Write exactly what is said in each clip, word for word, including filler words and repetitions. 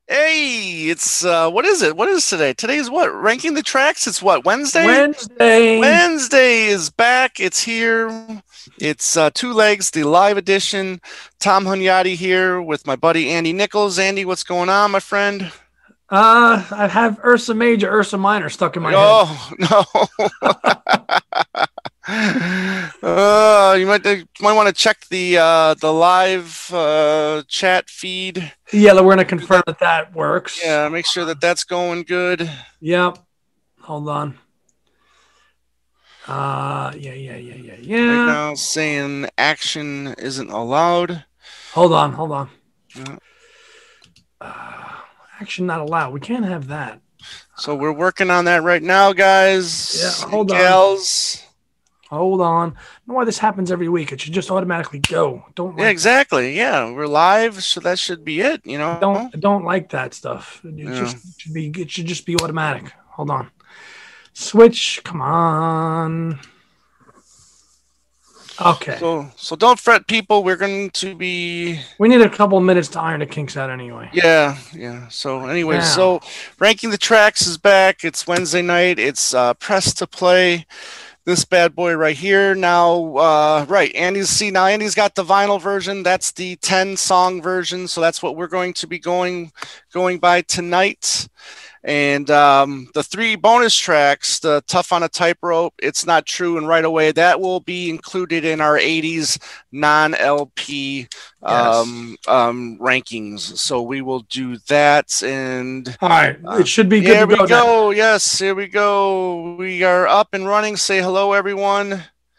Hey, it's uh what is it? What is today? Today's what? Ranking the tracks? It's what? Wednesday? Wednesday. Wednesday is back. It's here. It's uh two legs, the live edition. Tom Hunyadi here with my buddy Andy Nichols. Andy, what's going on, my friend? Uh, I have Ursa Major, Ursa Minor stuck in my head. Oh no. Uh, you might you might want to check the uh the live uh chat feed. Yeah, we're gonna confirm that that works. Yeah, make sure that that's going good. Yep. Hold on. Uh, yeah, yeah, yeah, yeah, Right yeah. now, saying action isn't allowed. Hold on, hold on. Yeah. Uh, action not allowed. We can't have that. So we're working on that right now, guys. Yeah, And hold on. gals. Hold on. I don't know why this happens every week. It should just automatically go. Don't Yeah, like exactly. Yeah, we're live, so that should be it. You I don't know. I don't like that stuff. It Yeah. just it should be it should just be automatic. Hold on. Switch. Come on. Okay. So so don't fret, people. We're going to be. We need a couple of minutes to iron the kinks out anyway. Yeah, yeah. So anyway, Now. so ranking the tracks is back. It's Wednesday night. It's uh, press to play. This bad boy right here. Now, uh, right, Andy's see now. Andy's got the vinyl version. That's the ten song version. So that's what we're going to be going going by tonight. And um, the three bonus tracks, the Tough on a Tightrope, It's Not True, and Right Away, that will be included in our eighties non-L P um, yes. um, rankings. So we will do that. And all right, uh, it should be good. Here to go we go. Now. Yes, here we go. We are up and running. Say hello, everyone.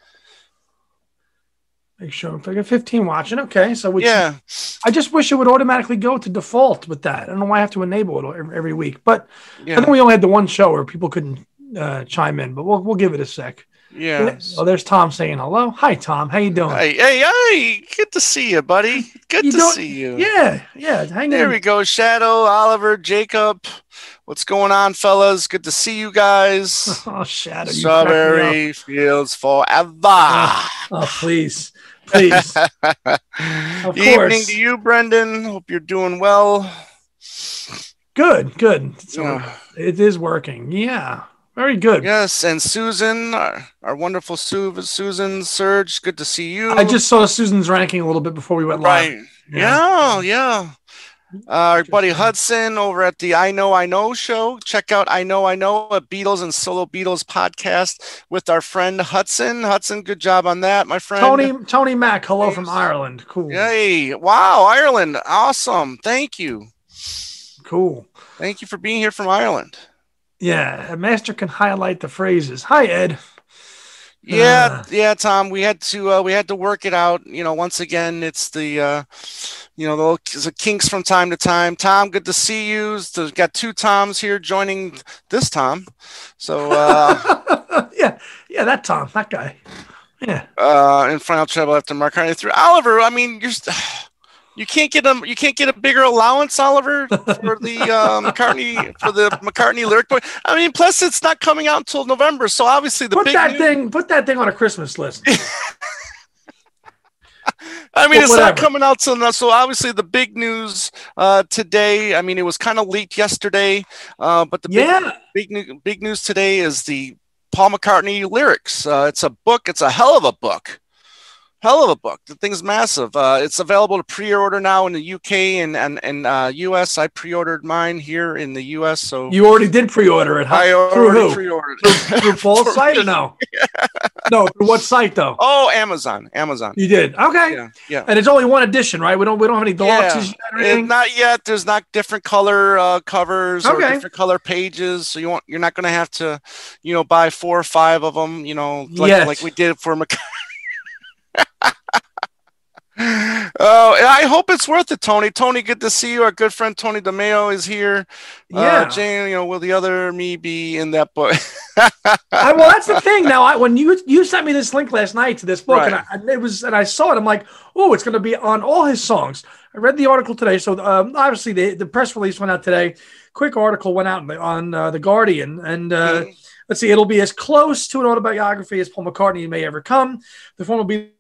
Make sure if I get fifteen watching. Okay, so we yeah, I just wish it would automatically go to default with that. I don't know why I have to enable it every, every week, but yeah. I think we only had the one show where people couldn't uh, chime in. But we'll we'll give it a sec. Yeah. Oh, there's Tom saying hello. Hi, Tom. How you doing? Hey, hey, hey! Good to see you, buddy. Good you to see you. Yeah, yeah. Hang there in. we go. Shadow, Oliver, Jacob. What's going on, fellas? Good to see you guys. Oh, Shadow. Strawberry Fields Forever. Oh, oh please. Please. Of Evening course. to you, Brendan. Hope you're doing well. Good, good. So yeah. It is working. Yeah. Very good. Yes, and Susan, our, our wonderful Su- Susan Surge, good to see you. I just saw Susan's ranking a little bit before we went live. Right. Yeah, yeah. yeah. Uh, our buddy Hudson over at the I Know I Know show. Check out I Know I Know, a Beatles and Solo Beatles podcast with our friend Hudson. Hudson, good job on that, my friend. Tony Tony Mack, hello from Ireland. Cool. Hey, wow, Ireland. Awesome. Thank you. Cool. Thank you for being here from Ireland. Yeah, a master can highlight the phrases. Hi, Ed. Yeah, uh, yeah, Tom. We had to uh, we had to work it out. You know, once again, it's the uh, you know the, the kinks from time to time. Tom, good to see you. So got two Toms here joining this Tom. So uh, yeah, yeah, that Tom, that guy. Yeah. Uh, in final treble after Mark Harney through Oliver. I mean, you're. St- You can't get a you can't get a bigger allowance, Oliver, for the uh, McCartney for the McCartney lyric boy. I mean, plus it's not coming out until November, so obviously the put big that news- thing put that thing on a Christmas list. I mean, well, it's whatever. Not coming out till now, so obviously the big news uh, today. I mean, it was kind of leaked yesterday, uh, but the yeah. big big big news today is the Paul McCartney lyrics. Uh, it's a book. It's a hell of a book. Hell of a book. The thing's massive. Uh, it's available to pre-order now in the U K and and, and uh, U S. I pre-ordered mine here in the U S. So you already did pre-order it. Huh? I already pre-ordered it. Through, through Paul's site or no? Yeah. No. Through what site though? Oh, Amazon. Amazon. You did. Okay. Yeah. Yeah. And it's only one edition, right? We don't we don't have any deluxes yeah. yet. Or not yet. There's not different color uh, covers okay. or different color pages. So you want you're not going to have to, you know, buy four or five of them. You know, like yes. like we did for McCartney. Oh, and I hope it's worth it, Tony. Tony, good to see you. Our good friend Tony DeMeo is here. Yeah, uh, Jane, you know, will the other me be in that book? I, well, that's the thing. Now, I, when you you sent me this link last night to this book, right. and I, it was, and I saw it, I'm like, oh, it's going to be on all his songs. I read the article today, so um, obviously the the press release went out today. Quick article went out on uh, the Guardian, and. Uh, mm-hmm. Let's see, it'll be as close to an autobiography as Paul McCartney may ever come. The film will be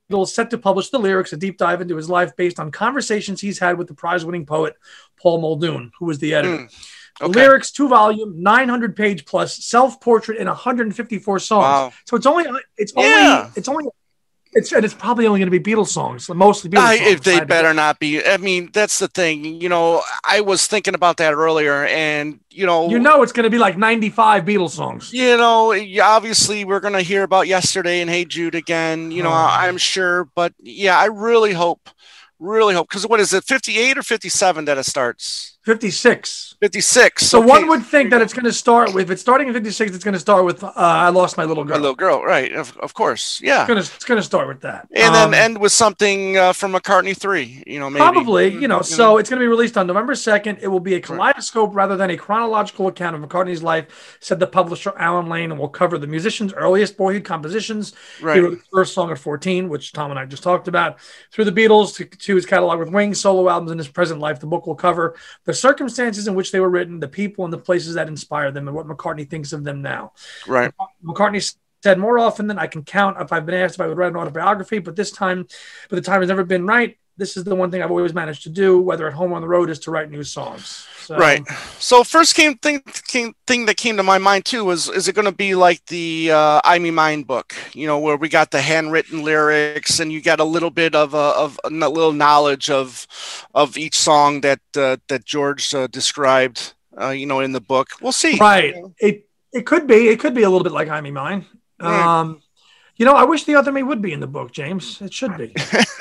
Beatles, set to publish the lyrics, a deep dive into his life based on conversations he's had with the prize-winning poet Paul Muldoon, who was the editor. Mm, okay. The lyrics, two-volume, nine hundred page plus, self-portrait, and one hundred fifty-four songs. Wow. So it's only it's only yeah. it's only It's and it's probably only going to be Beatles songs, mostly Beatles I, songs. If they better not be. I mean, that's the thing. You know, I was thinking about that earlier, and you know, you know, it's going to be like ninety-five Beatles songs. You know, obviously, we're going to hear about Yesterday and Hey Jude again. You know, oh. I'm sure, but yeah, I really hope, really hope, because what is it, fifty-eight or fifty-seven that it starts? fifty-six. fifty-six. So okay. One would think that it's going to start with, if it's starting at fifty-six, it's going to start with uh, I Lost My Little Girl. My Little Girl, right. Of, of course. Yeah. It's going to, it's going to start with that. And um, then end with something uh, from McCartney three, you know, maybe. Probably, you know, you so know. It's going to be released on November second. It will be a kaleidoscope right. rather than a chronological account of McCartney's life, said the publisher Alan Lane, and will cover the musician's earliest boyhood compositions. Right. He wrote the first song at fourteen, which Tom and I just talked about, through the Beatles to, to his catalog with Wings, solo albums, and his present life. The book will cover the circumstances in which they were written, the people and the places that inspired them, and what McCartney thinks of them now. Right. McCartney said, more often than I can count, if I've been asked if I would write an autobiography, but this time, but the time has never been right. This is the one thing I've always managed to do, whether at home or on the road, is to write new songs. So, right. So first came thing came thing that came to my mind too was, is it going to be like the uh, I Me Mine book, you know, where we got the handwritten lyrics and you got a little bit of a of a little knowledge of of each song that uh, that George uh, described, uh, you know, in the book. We'll see. Right. It it could be it could be a little bit like I Me Mine. Yeah. Um, You know, I wish The Other Me would be in the book, James. It should be.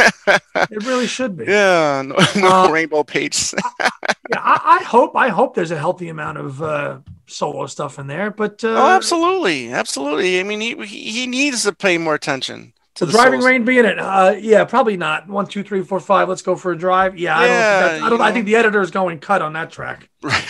It really should be. Yeah, no, no uh, rainbow pages. yeah, I, I hope. I hope there's a healthy amount of uh, solo stuff in there. But uh, oh, absolutely, absolutely. I mean, he he needs to pay more attention to the Driving solos. Rain be in it. Uh, yeah, probably not. One, two, three, four, five. Let's go for a drive. Yeah, yeah I don't. Think that's, I don't. know. I think the editor is going cut on that track. Right.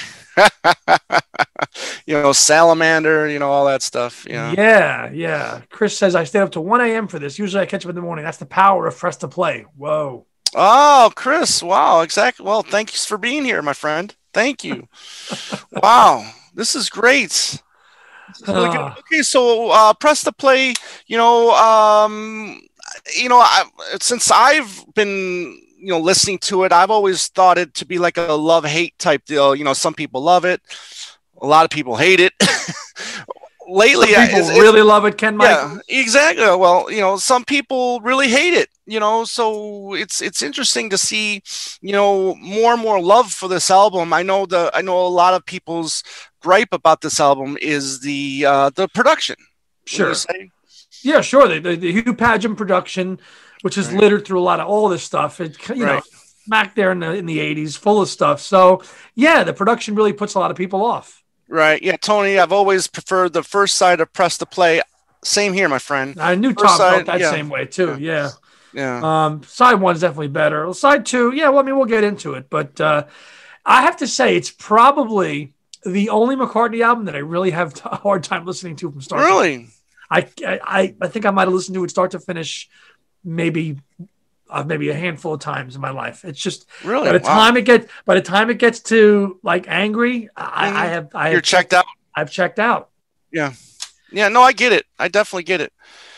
You know, Salamander, you know, all that stuff. Yeah. Yeah, yeah. Chris says, I stayed up to one a.m. for this. Usually I catch up in the morning. That's the power of Press to Play. Whoa. Oh, Chris. Wow. Exactly. Well, thanks for being here, my friend. Thank you. Wow. This is great. This is really good. Okay. So, uh, Press to Play, you know, um, you know, I, since I've been, you know, listening to it, I've always thought it to be like a love-hate type deal. You know, some people love it. A lot of people hate it. Lately, some people it's, really it's, love it, Ken Michael. Yeah, exactly. Well, you know, some people really hate it. You know, so it's it's interesting to see, you know, more and more love for this album. I know the I know a lot of people's gripe about this album is the uh, the production. Sure. Yeah, sure. The, the, the Hugh Padgham production, which is right. littered through a lot of all this stuff. It, you right. know, back there in the in the eighties, full of stuff. So yeah, the production really puts a lot of people off. Right. Yeah, Tony, I've always preferred the first side of Press to Play. Same here, my friend. I knew Tom felt that yeah. same way too. Yeah. Yeah. yeah. Um, side one's definitely better. Side two, yeah, well, I mean, we'll get into it. But uh, I have to say, it's probably the only McCartney album that I really have a hard time listening to from start really? to finish. I, I, I think I might have listened to it start to finish maybe Uh, maybe a handful of times in my life. It's just really by the wow. time it gets by the time it gets to like angry, I, mm-hmm. I have I you're have, checked out. I've checked out. Yeah, yeah. No, I get it. I definitely get it.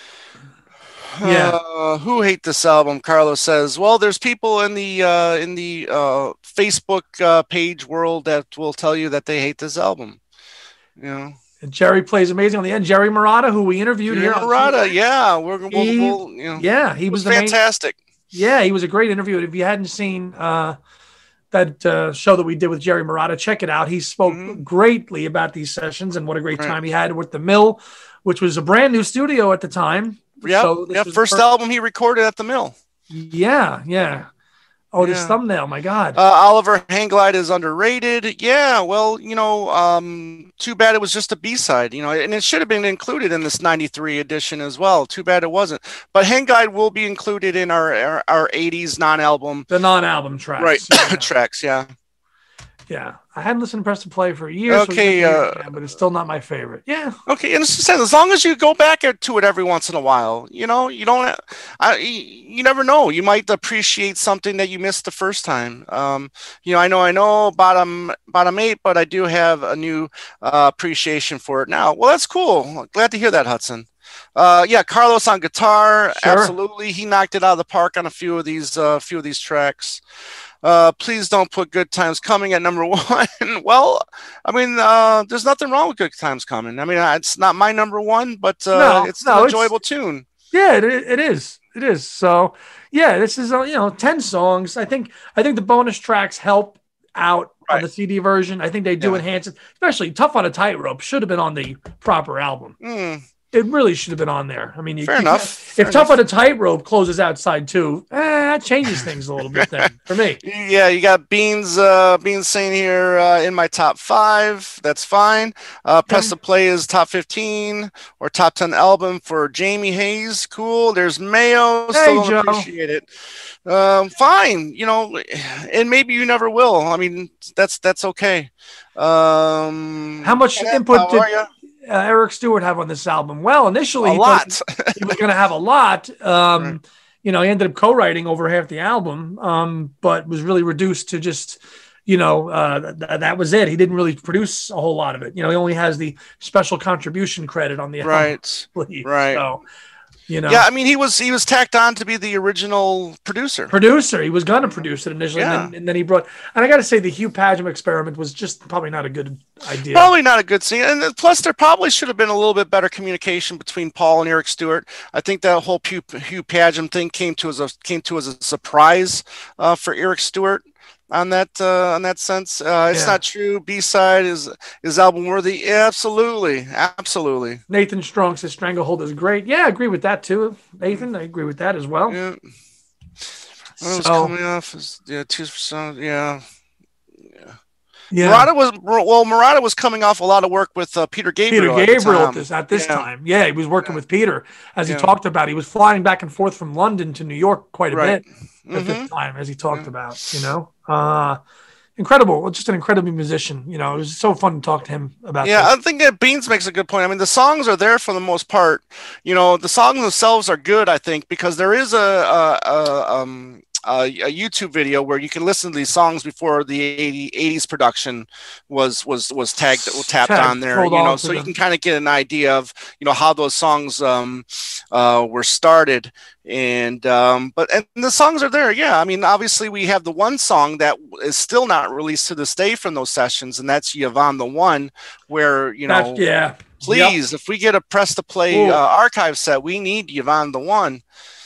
Yeah. Uh, who hate this album? Carlos says. Well, there's people in the uh, in the uh, Facebook uh, page world that will tell you that they hate this album. You know. And Jerry plays amazing on the end. Jerry Marotta, who we interviewed Jerry here. Marotta, yeah, we're we'll, he, we'll, you know, yeah, he was, was fantastic. Main, Yeah, he was a great interview. If you hadn't seen uh, that uh, show that we did with Jerry Marotta, check it out. He spoke mm-hmm. greatly about these sessions and what a great right. time he had with the Mill, which was a brand new studio at the time. Yeah, so yeah. First per- album he recorded at the Mill. Yeah, yeah. Oh, yeah. this thumbnail, my God. Uh, Oliver Hangglide is underrated. Yeah, well, you know, um, too bad it was just a B-side, you know, and it should have been included in this ninety-three edition as well. Too bad it wasn't. But Hangglide will be included in our our, our eighties non-album. The non-album tracks. Right, yeah. tracks, yeah. Yeah, I hadn't listened to Press to Play for years. Okay, so uh, yeah, but it's still not my favorite. Yeah. Okay, and as, as long as you go back to it every once in a while, you know, you don't. I, you never know. You might appreciate something that you missed the first time. Um, you know, I know, I know, bottom bottom eight, but I do have a new uh, appreciation for it now. Well, that's cool. Glad to hear that, Hudson. Uh, yeah, Carlos on guitar. Sure. Absolutely. He knocked it out of the park on a few of these, uh, few of these tracks. Uh, please don't put Good Times Coming at number one. Well, I mean, uh, there's nothing wrong with Good Times Coming. I mean, it's not my number one, but uh, no, it's no, an enjoyable it's, tune. Yeah, it, it is. It is. So, yeah, this is, uh, you know, ten songs. I think I think the bonus tracks help out right. on the C D version. I think they do yeah. enhance it, especially Tough on a Tightrope should have been on the proper album. Mm. It really should have been on there. I mean, you, fair you enough. Fair if enough. Tough on a Tightrope closes outside too, eh, that changes things a little bit then for me. Yeah, you got Beans. Uh, Beans saying here uh, in my top five. That's fine. Uh, Press yeah. to Play is top fifteen or top ten album for Jamie Hayes. Cool. There's Mayo. Hey, Still don't Joe. appreciate it. Um, fine. You know, and maybe you never will. I mean, that's that's okay. Um, How much input how did? Uh, Eric Stewart have on this album? Well, initially a he lot. he was going to have a lot. Um, right. You know, he ended up co-writing over half the album, um, but was really reduced to just, you know, uh, th- that was it. He didn't really produce a whole lot of it. You know, he only has the special contribution credit on the right. album. Right. So, you know, yeah, I mean, he was he was tacked on to be the original producer. Producer, he was going to produce it initially, yeah. and, then, and then he brought. And I got to say, the Hugh Padgham experiment was just probably not a good idea. Probably not a good scene, and plus, there probably should have been a little bit better communication between Paul and Eric Stewart. I think that whole Hugh, Hugh Padgham thing came to as a came to as a surprise uh, for Eric Stewart. On that, uh, on that sense, uh, it's yeah. not true. B-side is is album worthy. Yeah, absolutely, absolutely. Nathan Strong says Stranglehold is great. Yeah, I agree with that too, Nathan. I agree with that as well. Yeah. What was so, coming off is yeah, Tears for Song. Yeah, yeah. Yeah. Murata was well. Murata was coming off a lot of work with uh, Peter Gabriel. Peter Gabriel at, at this, at this yeah. time. Yeah, he was working yeah. with Peter, as he yeah. talked about. He was flying back and forth from London to New York quite a right. bit mm-hmm. at this time, as he talked yeah. about. You know, uh, incredible, just an incredible musician. You know, it was so fun to talk to him about. Yeah, this. I think that Beans makes a good point. I mean, the songs are there for the most part. You know, the songs themselves are good, I think, because there is a, a, a um. Uh, a YouTube video where you can listen to these songs before the eighties production was was was tagged tapped Tag, on there, you know, so them. You can kind of get an idea of, you know, how those songs um, uh, were started, and um, but and the songs are there. Yeah, I mean, obviously we have the one song that is still not released to this day from those sessions, and that's Yvonne the One, where you know, that's, yeah, please, yep. if we get a press to play uh, archive set, we need Yvonne the One.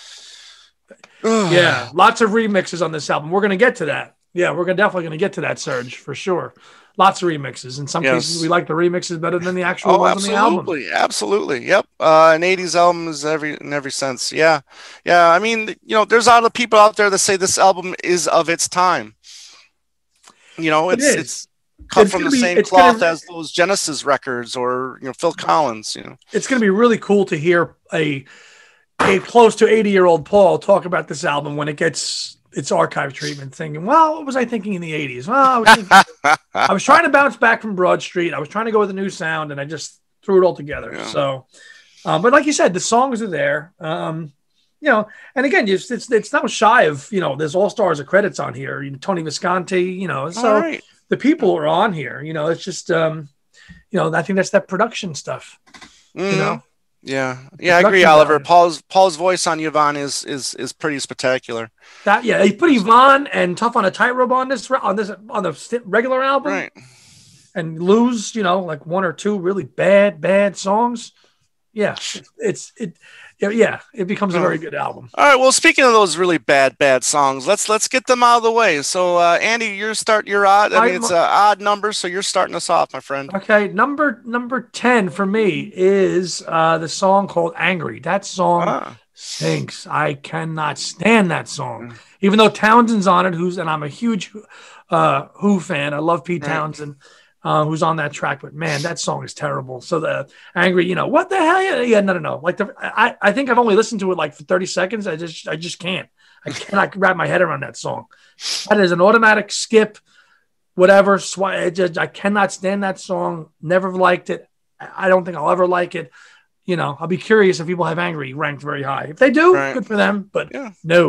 Yeah, lots of remixes on this album. We're going to get to that. Yeah, we're gonna, definitely going to get to that, Serge, for sure. Lots of remixes. In some yes. cases, we like the remixes better than the actual oh, ones on the album. Absolutely, absolutely. Yep. Uh, an eighties album is every in every sense. Yeah, yeah. I mean, you know, there's a lot of people out there that say this album is of its time. You know, it's it it's cut it's from the be, same cloth gonna, as those Genesis records or you know Phil Collins. You know, it's going to be really cool to hear a. a close to eighty-year-old Paul talk about this album when it gets its archive treatment, thinking, well, what was I thinking in the eighties? Well, I was, thinking, I was trying to bounce back from Broad Street. I was trying to go with a new sound, and I just threw it all together. Yeah. So, um, but like you said, the songs are there. Um, you know, and again, it's, it's it's not shy of, you know, there's all stars of credits on here. You know, Tony Visconti, you know, so right. the people are on here. You know, it's just, um, you know, I think that's that production stuff, mm. you know. Yeah, yeah, I agree, Oliver. Value. Paul's Paul's voice on Yvonne is is is pretty spectacular. That yeah, he put Yvonne and Tough on a Tightrope on this on this on the regular album, right? And lose, you know, like one or two really bad bad songs. Yeah, it's it. Yeah, it becomes a very good album. All right. Well, speaking of those really bad, bad songs, let's let's get them out of the way. So, uh, Andy, you're start. You're odd. I mean, it's an odd number, so you're starting us off, my friend. Okay, number number ten for me is uh, the song called "Angry." That song ah. stinks. I cannot stand that song, even though Townsend's on it. Who's and I'm a huge uh, Who fan. I love Pete Townsend. Right. Uh, who's on that track, but man, that song is terrible. So the Angry, you know, what the hell? Yeah, yeah no, no, no. Like the, I, I think I've only listened to it like for thirty seconds. I just, I just can't. I cannot wrap my head around that song. That is an automatic skip, whatever. Sw- I, just, I cannot stand that song. Never liked it. I don't think I'll ever like it. You know, I'll be curious if people have Angry ranked very high. If they do, right. good for them. But yeah. no,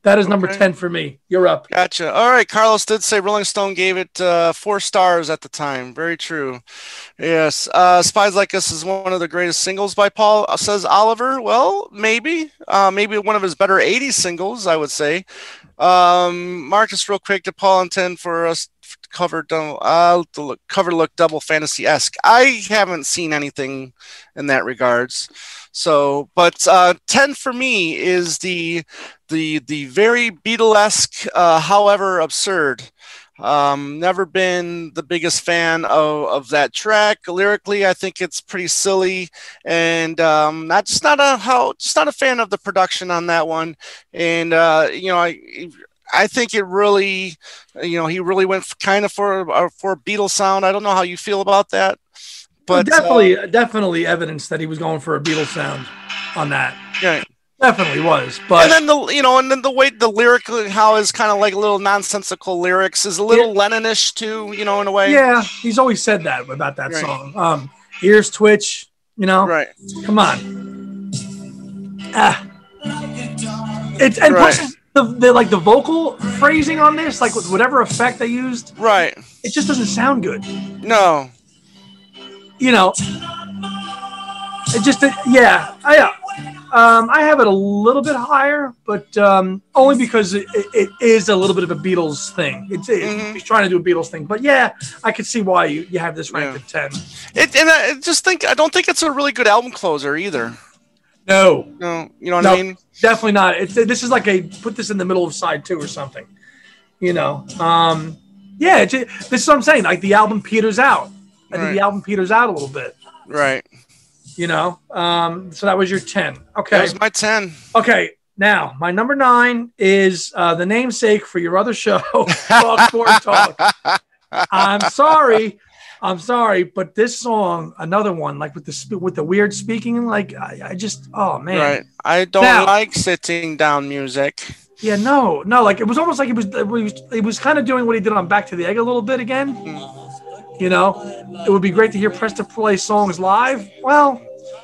That is number okay. ten for me. You're up. Gotcha. All right. Carlos did say Rolling Stone gave it uh, four stars at the time. Very true. Yes. Uh, Spies Like Us is one of the greatest singles by Paul, uh, says Oliver. Well, maybe. Uh, maybe one of his better eighties singles, I would say. Um, Marcus, real quick, did Paul intend for us to cover, uh, to look, cover look double fantasy-esque? I haven't seen anything in that regards. So, but uh, ten for me is the the the very Beatlesque, uh, however absurd. Um, never been the biggest fan of, of that track. Lyrically, I think it's pretty silly, and um, not just not a how just not a fan of the production on that one. And uh, you know, I I think it really, you know, he really went kind of for uh, for a Beatles sound. I don't know how you feel about that. But well, definitely, uh, definitely evidence that he was going for a Beatles sound on that. Yeah, definitely was. But and then the you know, and then the way the lyric, how is kind of like a little nonsensical lyrics, is a little yeah. Lennonish too, you know, in a way. Yeah, he's always said that about that right. song. Um, ears twitch, you know. Right. Come on. Ah. It's and right. plus the, the like the vocal phrasing on this, like with whatever effect they used. Right. It just doesn't sound good. No. You know, it just, yeah, I, um, I have it a little bit higher, but um, only because it, it, it is a little bit of a Beatles thing. It's it, mm-hmm. He's trying to do a Beatles thing, but yeah, I could see why you, you have this ranked yeah. at ten. It, and I just think I don't think it's a really good album closer either. No, no, you know what no, I mean? Definitely not. It's this is like a put this in the middle of side two or something. You know, um, yeah, it's, it, this is what I'm saying. Like the album peters out. I think right. the album peters out a little bit. Right. You know, um, so that was your ten. Okay. That was my ten. Okay. Now, my number nine is uh, the namesake for your other show, Talk Sport Talk. I'm sorry. I'm sorry. But this song, another one, like with the with the weird speaking, like I, I just, oh, man. Right. I don't now, like sitting down music. Yeah, no, no. Like it was almost like he was, he was, he was kind of doing what he did on Back to the Egg a little bit again. Mm. You know, it would be great to hear Preston play songs live. Well,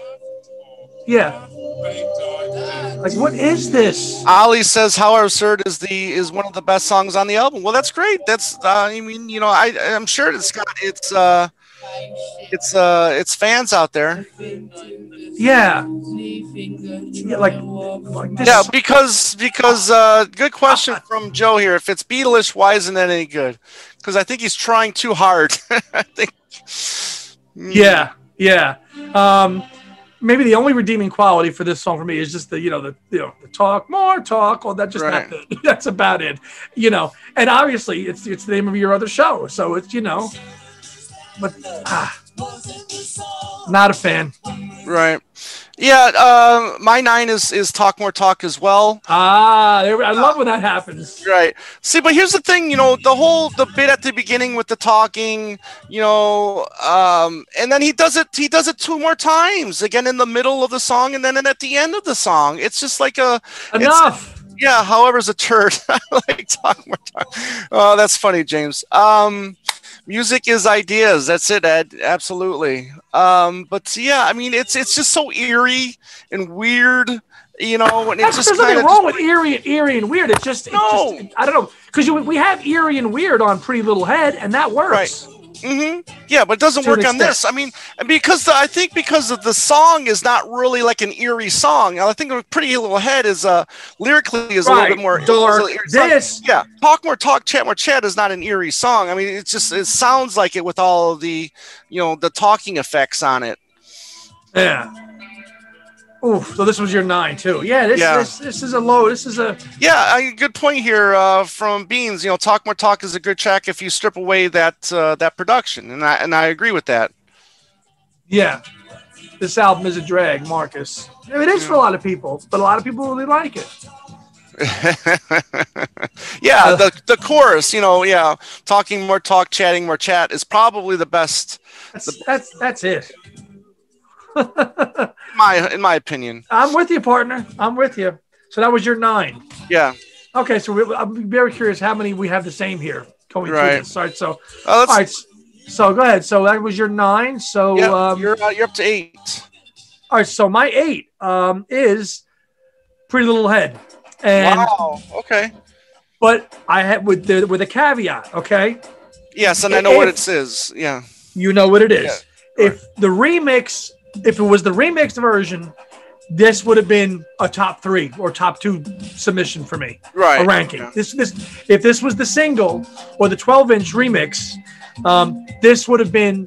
yeah. Like, what is this? Ali says, "How Absurd is the is one of the best songs on the album." Well, that's great. That's uh, I mean, you know, I I'm sure it's got it's uh it's uh it's fans out there. Yeah. Yeah, like, like this. Yeah, because because uh, good question from Joe here. If it's Beatles, why isn't it any good? Because I think he's trying too hard. I think. Yeah, yeah. Um, maybe the only redeeming quality for this song for me is just the you know the you know the talk more talk. Well, that just right. not the, that's about it. You know, and obviously it's it's the name of your other show, so it's you know, but ah, not a fan. Right. Yeah, uh, my nine is is Talk More Talk as well. Ah, I love when that happens. Right. See, but here's the thing, you know, the whole the bit at the beginning with the talking, you know, um, and then he does it. He does it two more times, again in the middle of the song, and then at the end of the song. It's just like a enough. Yeah. However's a turd. I like Talk More Talk. Oh, that's funny, James. Um, Music is ideas. That's it, Ed. Absolutely. Um, but yeah, I mean, it's it's just so eerie and weird, you know. And it's just there's nothing just, wrong with eerie, and eerie and weird. It's just, no. it's just I don't know, because we have eerie and weird on Pretty Little Head, and that works. Right. Mm-hmm. Yeah, but it doesn't work on this. I mean, because the, I think because of the song is not really like an eerie song. I think Pretty Little Head is uh lyrically is right. a little bit more dark. This, yeah, Talk More Talk, Chat More Chat is not an eerie song. I mean, it just it sounds like it with all of the you know the talking effects on it. Yeah. Oof, so this was your nine too. Yeah, this yeah. this this is a low. This is a yeah. I, good point here uh, from Beans. You know, Talk More Talk is a good track if you strip away that uh, that production, and I and I agree with that. Yeah, this album is a drag, Marcus. I mean, it is yeah. for a lot of people, but a lot of people really like it. yeah, uh, the the chorus, you know, yeah, talking more talk, chatting more chat is probably the best. That's the, that's, that's it. in my in my opinion. I'm with you, partner. I'm with you. So that was your nine. Yeah. Okay, so we, I'm very curious how many we have the same here going right. through this. All right, so oh, all right, so go ahead. So that was your nine. So yep, um, you're uh, you're up to eight. All right, so my eight um, is Pretty Little Head. And wow. Okay. But I had with the with a caveat. Okay. Yes, and I know if, what it says. Yeah. You know what it is. Yeah, right. If the remix, if it was the remixed version, this would have been a top three or top two submission for me. Right. A ranking. Yeah. This this if this was the single or the twelve inch remix, um, this would have been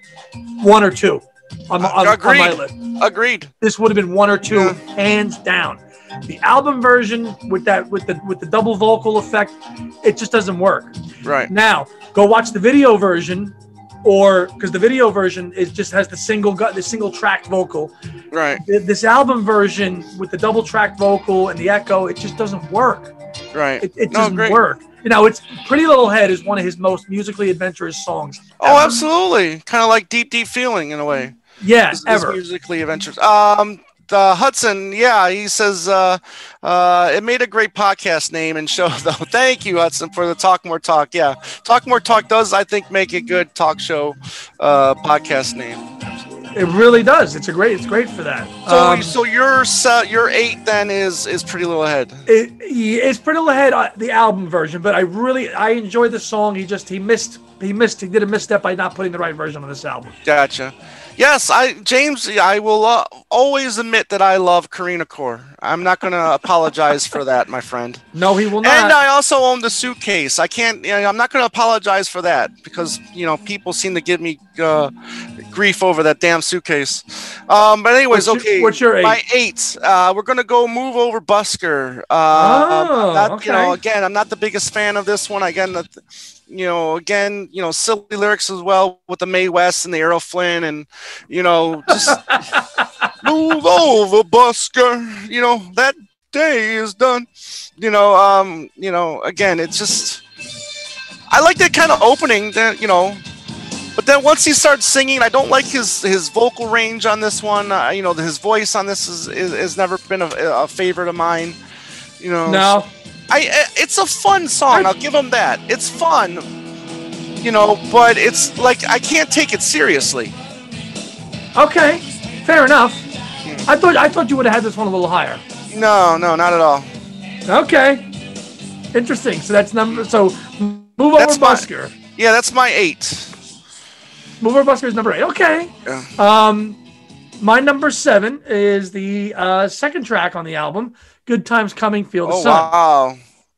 one or two on, on, on my list. Agreed. This would have been one or two, yeah. hands down. The album version with that with the with the double vocal effect, it just doesn't work. Right. Now, go watch the video version, or because the video version is just has the single gut the single tracked vocal. Right. This album version with the double tracked vocal and the echo, it just doesn't work. Right. It, it no, doesn't great. work. You know, it's Pretty Little Head is one of his most musically adventurous songs. Oh, ever. absolutely. Kind of like Deep Deep Feeling in a way. Yeah, it's, ever. It's musically adventurous. Um Uh, Hudson, yeah, he says uh, uh, it made a great podcast name and show, though. Thank you, Hudson, for the Talk More Talk. Yeah, Talk More Talk does, I think, make a good talk show uh, podcast name. It really does. It's a great. It's great for that. So, um, so your uh, your eight then is is Pretty Little Head. It, it's Pretty Little Head, uh, the album version, but I really I enjoy the song. He just he missed he missed he did a misstep by not putting the right version on this album. Gotcha. Yes, I James, I will uh, always admit that I love Karina Kaur. I'm not going to apologize for that, my friend. No, he will not. And I also own the suitcase. I can't. You know, I'm not going to apologize for that because you know people seem to give me uh, grief over that damn suitcase. Um, but anyways, what's okay. Your, what's your eight? My eight. Uh, we're going to go move over Busker. Uh, oh, not, okay. You know, again, I'm not the biggest fan of this one. Again, the, you know, again, you know, silly lyrics as well with the Mae West and the Errol Flynn, and you know, just move over, Busker. You know, that day is done. You know, um, you know, again, it's just, I like that kind of opening. That you know, but then once he starts singing, I don't like his his vocal range on this one. Uh, you know, his voice on this is, is has never been a, a favorite of mine. You know, no. I, it's a fun song. I'll give him that. It's fun, you know, but it's like I can't take it seriously. Okay, fair enough. Hmm. I thought I thought you would have had this one a little higher. No, no, not at all. Okay, interesting. So that's number. So move that's over Busker. My, yeah, that's my eight. Move over Busker is number eight. Okay. Yeah. Um, my number seven is the uh, second track on the album. Good Times Coming, Feel the oh, Sun. Wow.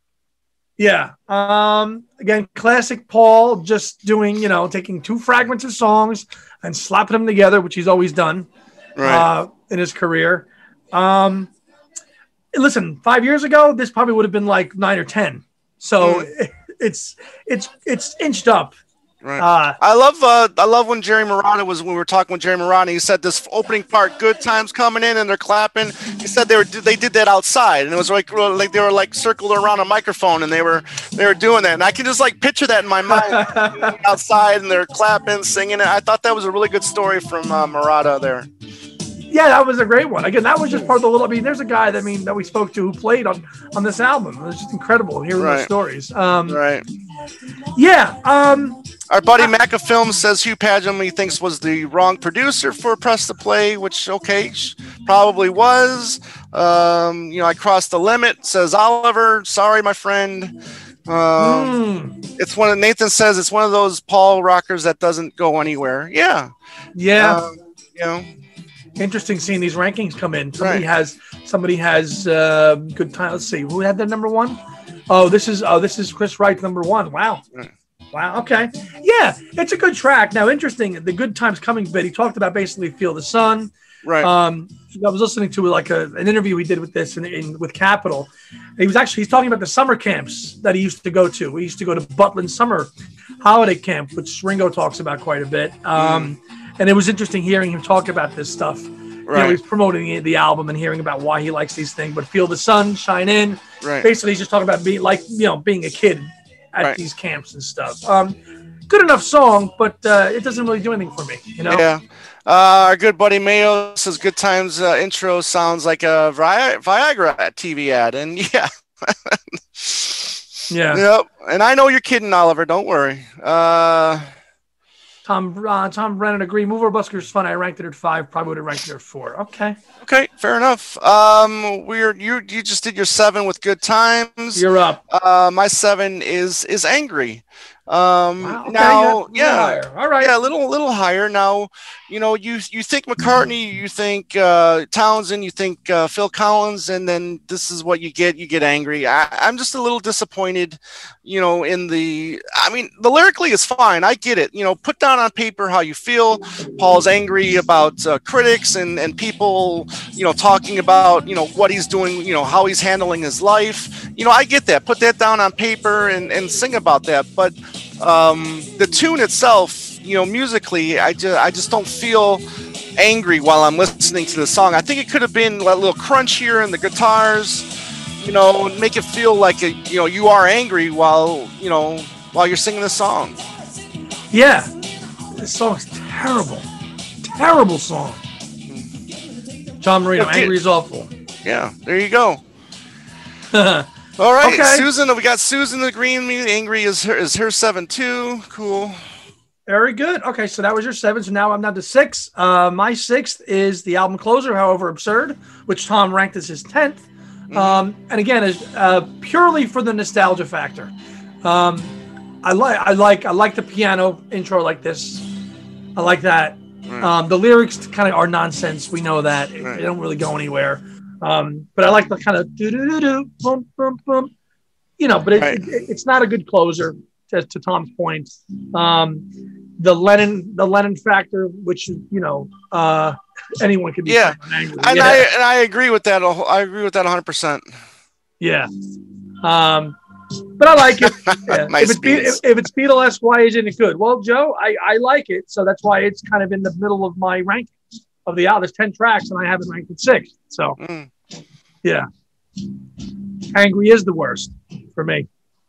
Yeah. Um, again, classic Paul, just doing, you know, taking two fragments of songs and slapping them together, which he's always done right. uh, in his career. Um, listen, five years ago, this probably would have been like nine or ten. So mm. it's it's it's inched up. Right. Uh, I love uh, I love when Jerry Morano was when we were talking with Jerry Morano. He said this opening part, "Good times coming in," and they're clapping. He said they were they did that outside, and it was like like they were like circled around a microphone, and they were they were doing that. And I can just like picture that in my mind outside, and they're clapping, singing it. I thought that was a really good story from uh, Murata there. Yeah, that was a great one. Again, that was just part of the little. I mean, there's a guy that I mean that we spoke to who played on, on this album. It was just incredible hearing right. those stories. Um, right. Yeah. Um, Our buddy Maca Film says Hugh Padgham he thinks was the wrong producer for Press to Play, which okay, probably was. Um, you know, I crossed the limit. Says Oliver. Sorry, my friend. Um, mm. It's one of Nathan says it's one of those Paul rockers that doesn't go anywhere. Yeah. Yeah. Um, you know. Interesting seeing these rankings come in. Somebody right. has somebody has uh, good time. Let's see who had their number one. Oh, this is oh this is Chris Wright's number one. Wow, right. wow. Okay, yeah, it's a good track. Now, interesting. The Good Times Coming bit. He talked about basically Feel the Sun. Right. Um, I was listening to like a, an interview he did with this in, in with Capitol. He was actually he's talking about the summer camps that he used to go to. He used to go to Butland Summer Holiday Camp, which Ringo talks about quite a bit. Um, mm. And it was interesting hearing him talk about this stuff. Right. You know, he's promoting the, the album and hearing about why he likes these things. But Feel the Sun, Shine In. Right. Basically, he's just talking about being like, you know, being a kid at right. these camps and stuff. Um, good enough song, but uh, it doesn't really do anything for me, you know? Yeah. Uh, our good buddy Mayo says Good Times uh, intro sounds like a Vi- Viagra T V ad. And yeah. yeah. Yep. And I know you're kidding, Oliver. Don't worry. Uh, Tom uh, Tom Brennan agree. Move Over Busker is fun. I ranked it at five. Probably would have ranked it at four. Okay. Okay, fair enough. Um, we're you you just did your seven with Good Times. You're up. Uh, my seven is is Angry. Um, wow, okay, now, yeah, yeah, all right, yeah, a little, little higher. Now, you know, you you think McCartney, you think uh, Townsend, you think uh, Phil Collins, and then this is what you get. You get Angry. I, I'm just a little disappointed, you know, in the. I mean, the lyrically is fine. I get it. You know, put down on paper how you feel. Paul's angry about uh, critics and and people, you know, talking about you know what he's doing, you know, how he's handling his life. You know, I get that. Put that down on paper and and sing about that, but. Um, the tune itself, you know, musically, I just I just don't feel angry while I'm listening to the song. I think it could have been a little crunchier in the guitars, you know, make it feel like a, you know you are angry while you know while you're singing the song. Yeah, this song's terrible, terrible song. John Marino, okay. Angry is awful. Yeah, there you go. All right, okay. Susan. We got Susan the Green. Angry is her is her seven too. Cool. Very good. Okay, so that was your seven. So now I'm down to six. Uh, my sixth is the album closer, However Absurd, which Tom ranked as his tenth. Mm-hmm. Um, and again, is uh, purely for the nostalgia factor. Um, I like I like I like the piano intro like this. I like that. Right. Um, the lyrics kind of are nonsense. We know that right. They don't really go anywhere. Um, but I like the kind of do do do do boom boom boom, you know. But it, right. it, it's not a good closer. To, to Tom's point, um, the Lennon the Lennon factor, which you know uh, anyone could be. Yeah, angry. and yeah. I and I agree with that. I agree with that one hundred percent. Yeah, um, but I like it. Yeah. nice if, it's, if, if it's Beatlesque, why isn't it good? Well, Joe, I, I like it, so that's why it's kind of in the middle of my rankings of the album. There's ten tracks, and I have it ranked at six. So. Mm. Yeah, Angry is the worst for me.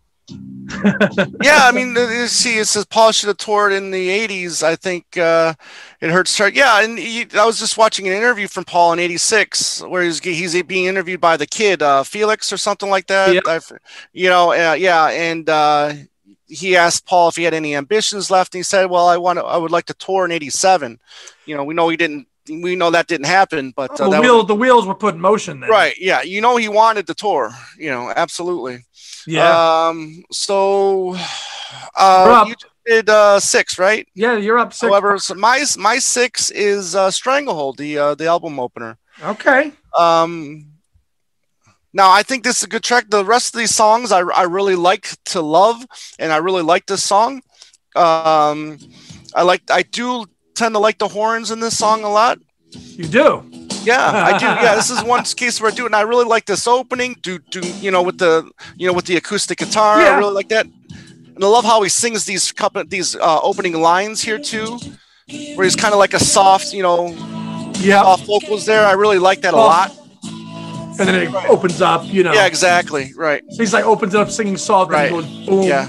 Yeah, I mean, you see, it says Paul should have toured in the eighties. I think uh, it hurts. To, yeah, and he, I was just watching an interview from Paul in eighty-six where he's, he's being interviewed by the kid, uh, Felix or something like that. Yep. I, you know, uh, yeah, and uh, he asked Paul if he had any ambitions left, and he said, well, I want to, I would like to tour in eighty-seven. You know, we know he didn't. We know that didn't happen, but uh, the, that wheel, was, the wheels were put in motion then. Right. Yeah. You know, he wanted the tour, you know, absolutely. Yeah. Um, so uh, you did uh, six, right? Yeah. You're up six. However, so my, my six is uh, Stranglehold, the, uh, the album opener. Okay. Um, now I think this is a good track. The rest of these songs I, I really like to love, and I really like this song. Um, I like, I do tend to like the horns in this song a lot. You do? Yeah, I do. Yeah, this is one case where I do, and I really like this opening. Do do you know with the you know with the acoustic guitar? Yeah. I really like that, and I love how he sings these couple these uh, opening lines here too, where he's kind of like a soft, you know, yeah, soft vocals there. I really like that a oh. lot. And then it right. opens up, you know. Yeah, exactly. Right. So he's like opens up singing soft, right. and goes boom. Yeah.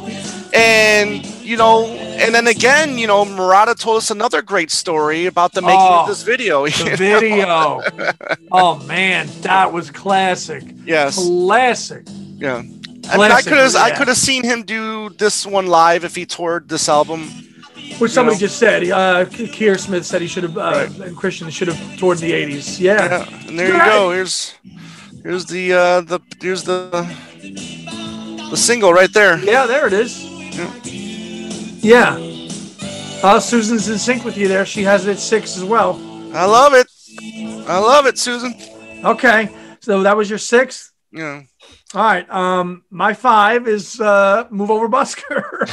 And you know, and then again, you know, Murata told us another great story about the making oh, of this video. The video. Oh man, that was classic. Yes. Classic. Yeah. Classic, I mean, I could have yeah. I could have seen him do this one live if he toured this album. Which somebody know? just said. Uh, Keir Smith said he should have, uh, right. and Christian should have toured the eighties. Yeah. yeah. And there you right. go. Here's here's the uh, the here's the the single right there. Yeah, there it is. Yeah. yeah. Uh, Susan's in sync with you there. She has it at six as well. I love it. I love it, Susan. Okay. So that was your sixth? Yeah. All right. Um, my five is uh, Move Over Busker.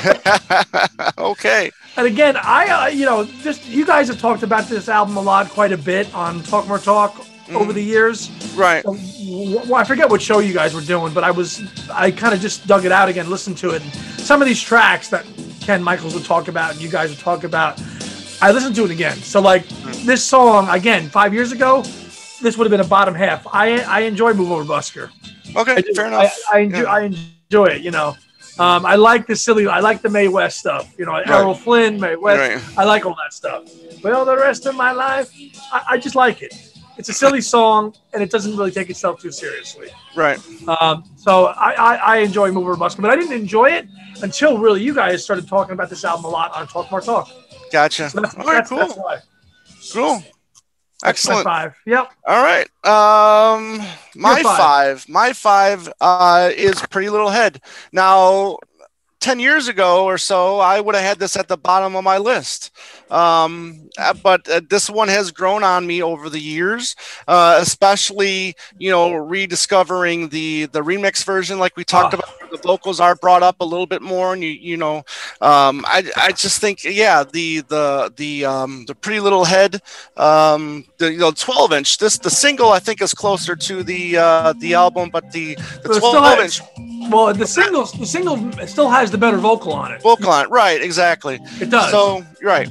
Okay. And again, I, uh, you know, just you guys have talked about this album a lot, quite a bit on Talk More Talk mm. over the years. Right. So, well, I forget what show you guys were doing, but I was, I kind of just dug it out again, listened to it. And some of these tracks that Ken Michaels would talk about and you guys would talk about, I listened to it again. So like mm. this song, again, five years ago, this would have been a bottom half. I I enjoy Move Over Busker. Okay, just, fair enough. I, I enjoy yeah. I enjoy it, you know. Um, I like the silly, I like the Mae West stuff, you know, right. Errol Flynn, Mae West. Right. I like all that stuff. Well, the rest of my life, I, I just like it. it's a silly song, and it doesn't really take itself too seriously. Right. Um, so I, I, I enjoy Move Over Busker, but I didn't enjoy it until really you guys started talking about this album a lot on Talk More Talk. Gotcha. So that's, All right, that's, cool. That's why. Cool. Excellent. That's my five. Yep. All right. Um, my five. five. My five uh, is Pretty Little Head. Now, ten years ago or so, I would have had this at the bottom of my list. Um, but uh, this one has grown on me over the years, uh, especially, you know, rediscovering the, the remix version, like we talked oh. about. The vocals are brought up a little bit more, and you, you know, um, I, I just think, yeah, the, the, the, um, the Pretty Little Head, um, the, you know, twelve inch, this, the single, I think is closer to the, uh, the album, but the, the twelve inch. Well, the single, the single still has the better vocal on it. Vocal on it, right? Exactly. It does. So, right.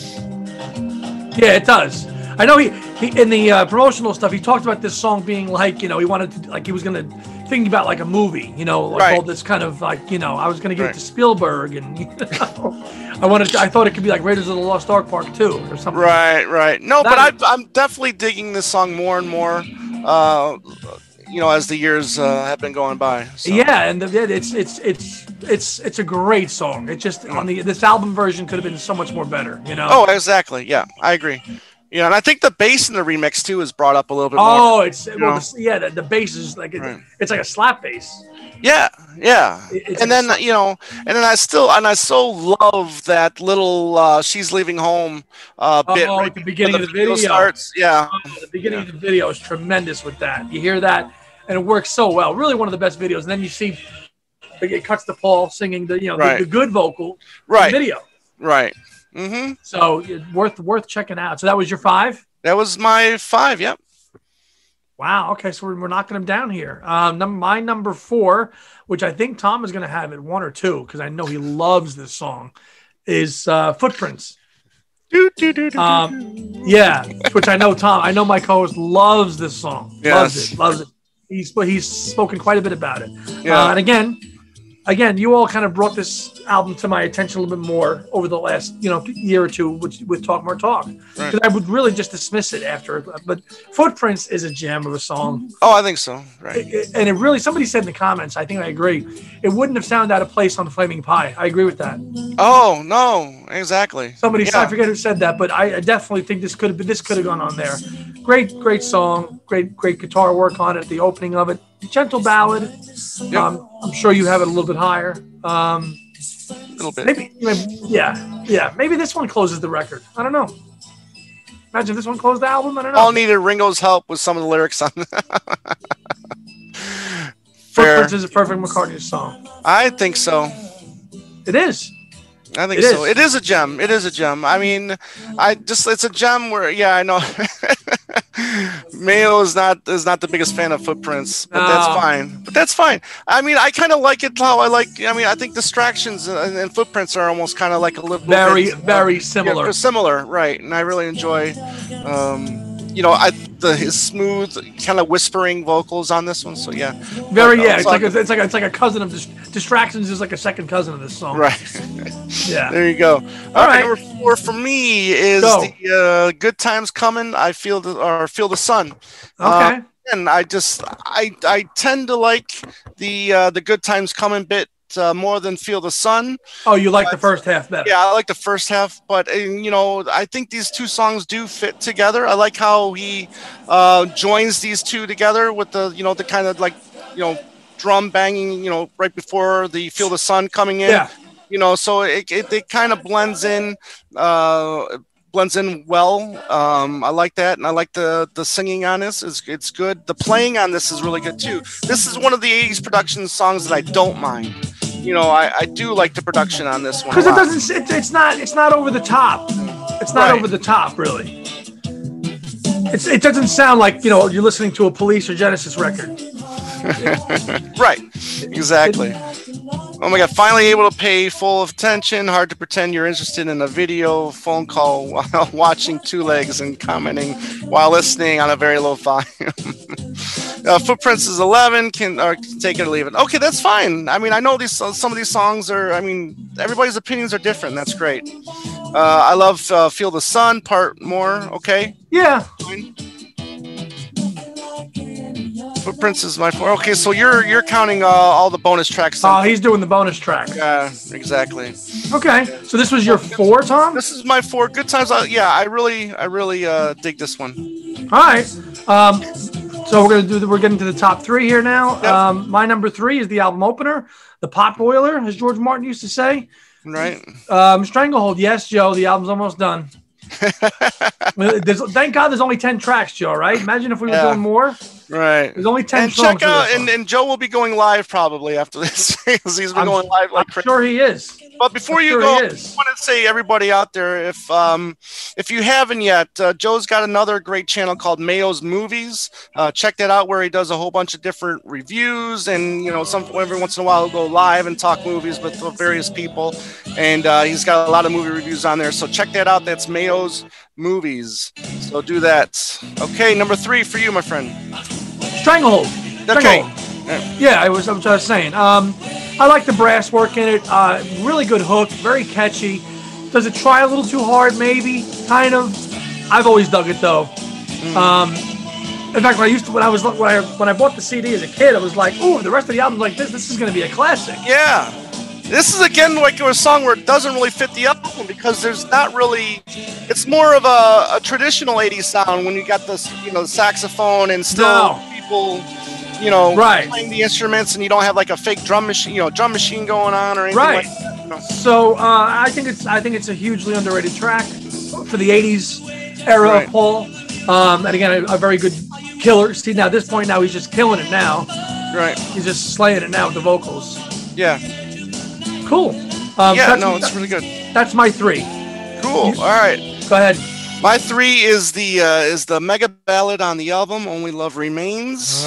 Yeah, it does. I know he, he in the uh, promotional stuff, he talked about this song being like, you know, he wanted to, like, he was going to think about like a movie, you know, like right. all this kind of like, you know, I was going to give right. it to Spielberg, and you know, I wanted, to, I thought it could be like Raiders of the Lost Ark Part Two or something. Right, right. No, that but I, I'm definitely digging this song more and more. Uh, you know, as the years uh, have been going by. So. Yeah, and the, it's it's it's it's it's a great song. It just on the this album version could have been so much more better. You know. Oh, exactly. Yeah, I agree. Yeah, and I think the bass in the remix too is brought up a little bit oh, more. Oh, it's well, the, yeah, the, the bass is like it's, right. it's like a slap bass. Yeah, yeah. It's and then you know, and then I still and I so love that little uh, "She's Leaving Home" uh, bit. Oh, right at the beginning of the video, video starts. Yeah, oh, the beginning yeah. of the video is tremendous with that. You hear that, and it works so well. Really, one of the best videos. And then you see it cuts to Paul singing the you know right. the, the good vocal right. video. Right. Mm-hmm. So worth worth checking out. So that was your five? That was my five. Yep. Wow. Okay, so we're, we're knocking them down here. Um, num- my number four, which I think Tom is going to have at one or two because I know he loves this song, is uh, "Footprints." Do, do, do, do, um, yeah, which I know Tom. I know my co-host loves this song. Yes. Loves it. Loves it. He's he's spoken quite a bit about it. Yeah. Uh, and again. Again, you all kind of brought this album to my attention a little bit more over the last, you know, year or two with, with Talk More Talk. Because right. I would really just dismiss it after. But Footprints is a gem of a song. Oh, I think so. Right. It, it, and it really, somebody said in the comments, I think I agree, it wouldn't have sounded out of place on Flaming Pie. I agree with that. Oh, no, exactly. Somebody yeah. said, I forget who said that, but I, I definitely think this could have been, this could have gone on there. Great, great song. Great, great guitar work on it. The opening of it. Gentle ballad. Yep. Um, I'm sure you have it a little bit higher. Um, a little bit. Maybe, maybe, yeah, yeah. Maybe this one closes the record. I don't know. Imagine if this one closed the album. I don't know. All needed Ringo's help with some of the lyrics on. Footprints is a perfect McCartney song. I think so. It is. I think it so. Is. It is a gem. It is a gem. I mean, I just it's a gem where yeah, I know. Mayo is not is not the biggest fan of Footprints, but no. that's fine. But that's fine. I mean, I kind of like it how I like. I mean, I think Distractions and, and Footprints are almost kind of like a little very bit, very uh, similar. Yeah, similar, right? And I really enjoy. Um, you know, I the his smooth kind of whispering vocals on this one. So yeah, very yeah. It's like a, it's like a, it's like a cousin of dis- Distractions is like a second cousin of this song. Right. Yeah. There you go. All, All right. Number four for me is go. the uh, "Good Times Coming." I feel the or feel the sun. Okay. Uh, and I just I I tend to like the uh, the "Good Times Coming" bit. Uh, more than "Feel the Sun." Oh, you like but, the first half better? Yeah, I like the first half, but uh, you know, I think these two songs do fit together. I like how he uh, joins these two together with the, you know, the kind of like, you know, drum banging, you know, right before the "Feel the Sun" coming in. Yeah. You know, so it it, it kind of blends in. Uh, blends in well. Um, I like that, and I like the the singing on this. It's it's good. The playing on this is really good too. This is one of the eighties production songs that I don't mind. You know, I, I do like the production on this one because it doesn't. It, it's not. It's not over the top. It's not right. over the top, really. It's it doesn't sound like, you know, you're listening to a Police or Genesis record. Right. Exactly. Oh my God, finally able to pay full attention. Hard to pretend you're interested in a video phone call while watching Two Legs and commenting while listening on a very low volume. uh, Footprints is eleven. Can or take it or leave it. Okay, that's fine. I mean, I know these some of these songs are, I mean, everybody's opinions are different. That's great. Uh, I love uh, Feel the Sun part more. Okay. Yeah. Fine. But Prince is my four. Okay, so you're you're counting uh, all the bonus tracks. Oh, uh, he's doing the bonus track. Yeah, exactly. Okay, so this was your four, Tom? This is my four. Good times. Uh, yeah, I really, I really uh, dig this one. All right. Um, so we're gonna do. We're getting to the top three here now. Yep. Um, my number three is the album opener, "The Pot Boiler," as George Martin used to say. Right. Um, Stranglehold. Yes, Joe. The album's almost done. there's, thank God there's only ten tracks, Joe, right? Imagine if we were yeah. doing more. Right. There's only ten and songs. Check out, and, and Joe will be going live probably after this. He's been I'm, going live like I'm crazy. sure he is. But before I'm you sure go, I want to say everybody out there, if um, if you haven't yet, uh, Joe's got another great channel called Mayo's Movies. Uh, check that out, where he does a whole bunch of different reviews, and you know, some every once in a while he'll go live and talk movies with various people, and uh, he's got a lot of movie reviews on there. So check that out. That's Mayo's Movies. So do that. Okay, number three for you, my friend. Stranglehold. Okay. Stranglehold. Yeah, I was. I was saying. Um, I like the brass work in it. Uh, really good hook. Very catchy. Does it try a little too hard? Maybe. Kind of. I've always dug it though. Mm. Um, in fact, when I used to, when I was when I when I bought the C D as a kid, I was like, "Ooh, the rest of the album's like this. This is going to be a classic." Yeah. This is again like a song where it doesn't really fit the album because there's not really. It's more of a, a traditional eighties sound when you got this, you know, the saxophone and still no. people, you know, right. playing the instruments, and you don't have like a fake drum machine, you know, drum machine going on or anything right. like that. You know? So uh, I think it's I think it's a hugely underrated track for the eighties era right. of Paul. Um, and again, a, a very good killer. See, now at this point, now he's just killing it now. Right. He's just slaying it now with the vocals. Yeah. Cool. Um, yeah, no, it's really good. That's my three. Cool. All right. Go ahead. My three is the uh, is the mega ballad on the album, "Only Love Remains."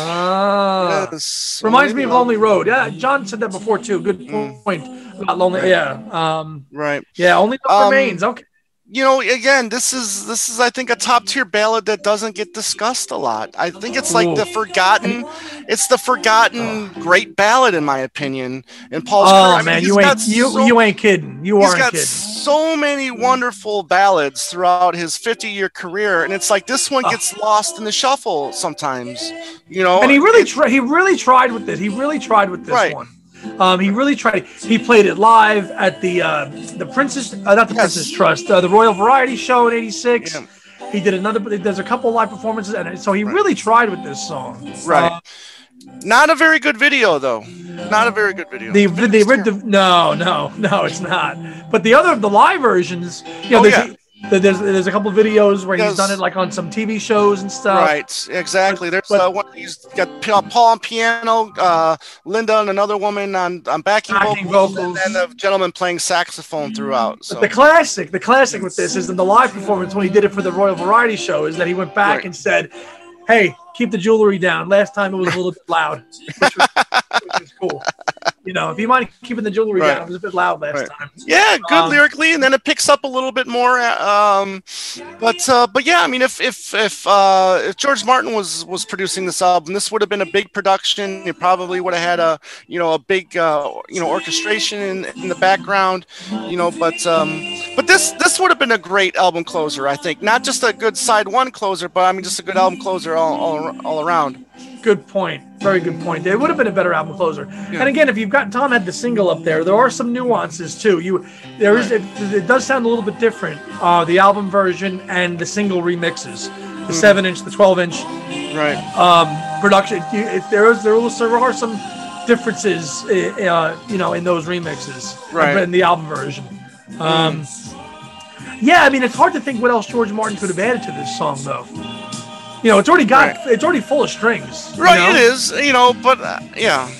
Ah. Yes. Reminds me of Lonely Road. Yeah, John said that before too. Good point mm. about Lonely. Right. Yeah. Um, right. Yeah. Only Love um, Remains. Okay. You know, again, this is this is I think a top tier ballad that doesn't get discussed a lot. I think it's like Ooh. the forgotten, it's the forgotten great ballad in my opinion. And Paul's oh career. I mean, man, you ain't you, so, you ain't kidding. You aren't kidding. He's got so many wonderful ballads throughout his fifty year career, and it's like this one gets oh. lost in the shuffle sometimes. You know, and he really tried. He really tried with this. He really tried with this right. one. Um, he really tried. He played it live at the uh, the Princess, uh, not the yes. Princess Trust, uh, the Royal Variety Show in eighty-six. Yeah. He did another. There's a couple live performances, and so he right. really tried with this song. Right. Uh, not a very good video, though. Not a very good video. The the, the, the no no no it's not. But the other the live versions, you know, oh, there's, yeah. there's there's a couple of videos where yes. he's done it like on some T V shows and stuff. Right, exactly. There's but, uh, one. He's got Paul on piano, uh, Linda and another woman on, on backing, backing vocals, vocals, and then a gentleman playing saxophone throughout. So. But the classic, the classic with this is in the live performance when he did it for the Royal Variety Show is that he went back right. and said, "Hey, keep the jewelry down. Last time it was a little bit loud," which was, which was cool. You know, if you mind keeping the jewelry right. down, it was a bit loud last right. time. Yeah, good um, lyrically, and then it picks up a little bit more. Um, but uh, but yeah, I mean, if if if uh, if George Martin was was producing this album, this would have been a big production. It probably would have had a you know a big uh, you know orchestration in, in the background. You know, but um, but this this would have been a great album closer. I think not just a good side one closer, but I mean just a good album closer all all, all around. Good point. Very good point. It would have been a better album closer. Yeah. And again, if you've got Tom had the single up there, there are some nuances too. You there is it, it does sound a little bit different. Uh, the album version and the single remixes, the mm. seven inch, the twelve inch, right? Um, production. You, if there is there, there are some differences, uh, you know, in those remixes, right? In the album version. Um, mm. Yeah, I mean, it's hard to think what else George Martin could have added to this song, though. You know, it's already got, right. it's already full of strings. Right, you know? It is, you know, but uh, yeah.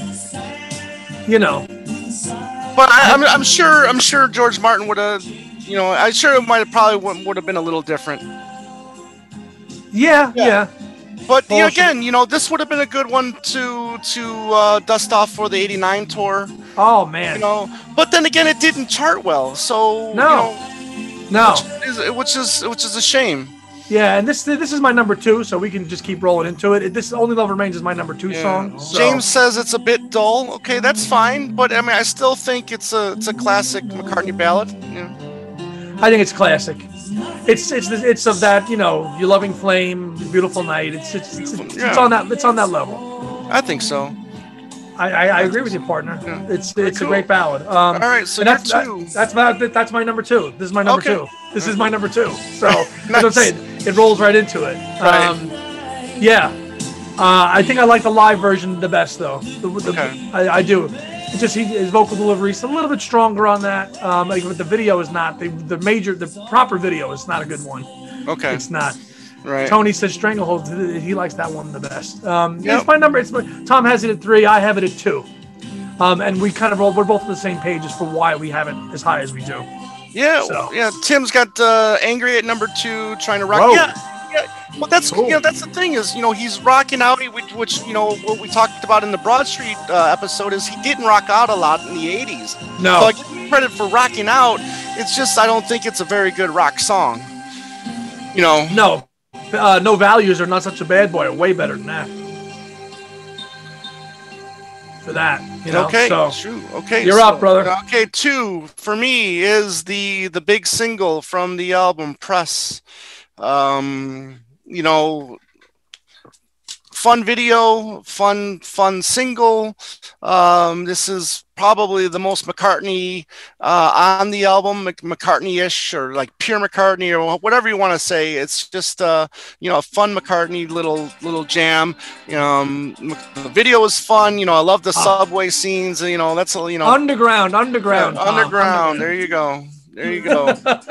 You know. But I, I'm, I'm sure, I'm sure George Martin would have, you know, I'm sure it might have probably would have been a little different. Yeah, yeah. yeah. But you know, again, you know, this would have been a good one to to uh, dust off for the eighty-nine tour. Oh man. You know, but then again, it didn't chart well, so no, you know, no, which is, which is which is a shame. Yeah, and this this is my number two, so we can just keep rolling into it. This Only Love Remains is my number two yeah. song. So. James says it's a bit dull. Okay, that's fine, but I mean, I still think it's a it's a classic McCartney ballad. Yeah. I think it's classic. it's it's it's of that, you know, Your Loving Flame, Beautiful Night. It's it's it's, it's, yeah. it's on that it's on that level. I think so. I, I, I agree with you, partner. Yeah. It's it's cool. a great ballad. Um, All right, so that's two. That, that's my that's my number two. This is my number okay. two. This is my number two. So nice. That's what I'm saying. It rolls right into it. Right. Um, yeah. Uh, I think I like the live version the best, though. The, the, okay. I, I do. It's just he, his vocal delivery is a little bit stronger on that. Um, like, but the video is not the the major the proper video is not a good one. Okay. It's not. Right. Tony says Stranglehold. He likes that one the best. Um, yep. It's my number. It's my, Tom has it at three. I have it at two. Um, and we kind of roll. We're both on the same page as for why we have it as high as we do. Yeah. So. Yeah. Tim's got uh, Angry at number two, trying to rock. Whoa. Yeah. Yeah. Well, that's cool. You know, that's the thing is, you know, he's rocking out, which, which you know, what we talked about in the Broad Street uh, episode is he didn't rock out a lot in the eighties. No. So I give him credit for rocking out. It's just I don't think it's a very good rock song. You know. No. Uh, no Values are Not Such a Bad Boy. Are way better than that. For that, you know. Okay. So, true. Okay. You're so, up, brother. Okay. Two for me is the the big single from the album Press. Um, you know, fun video, fun, fun single. Um, this is probably the most McCartney uh, on the album, McCartney-ish, or like pure McCartney, or whatever you want to say. It's just uh, you know, a fun McCartney little little jam. Um, the video is fun. You know, I love the subway scenes. You know, that's a, you know, underground, underground, yeah, underground. There you go. There you go.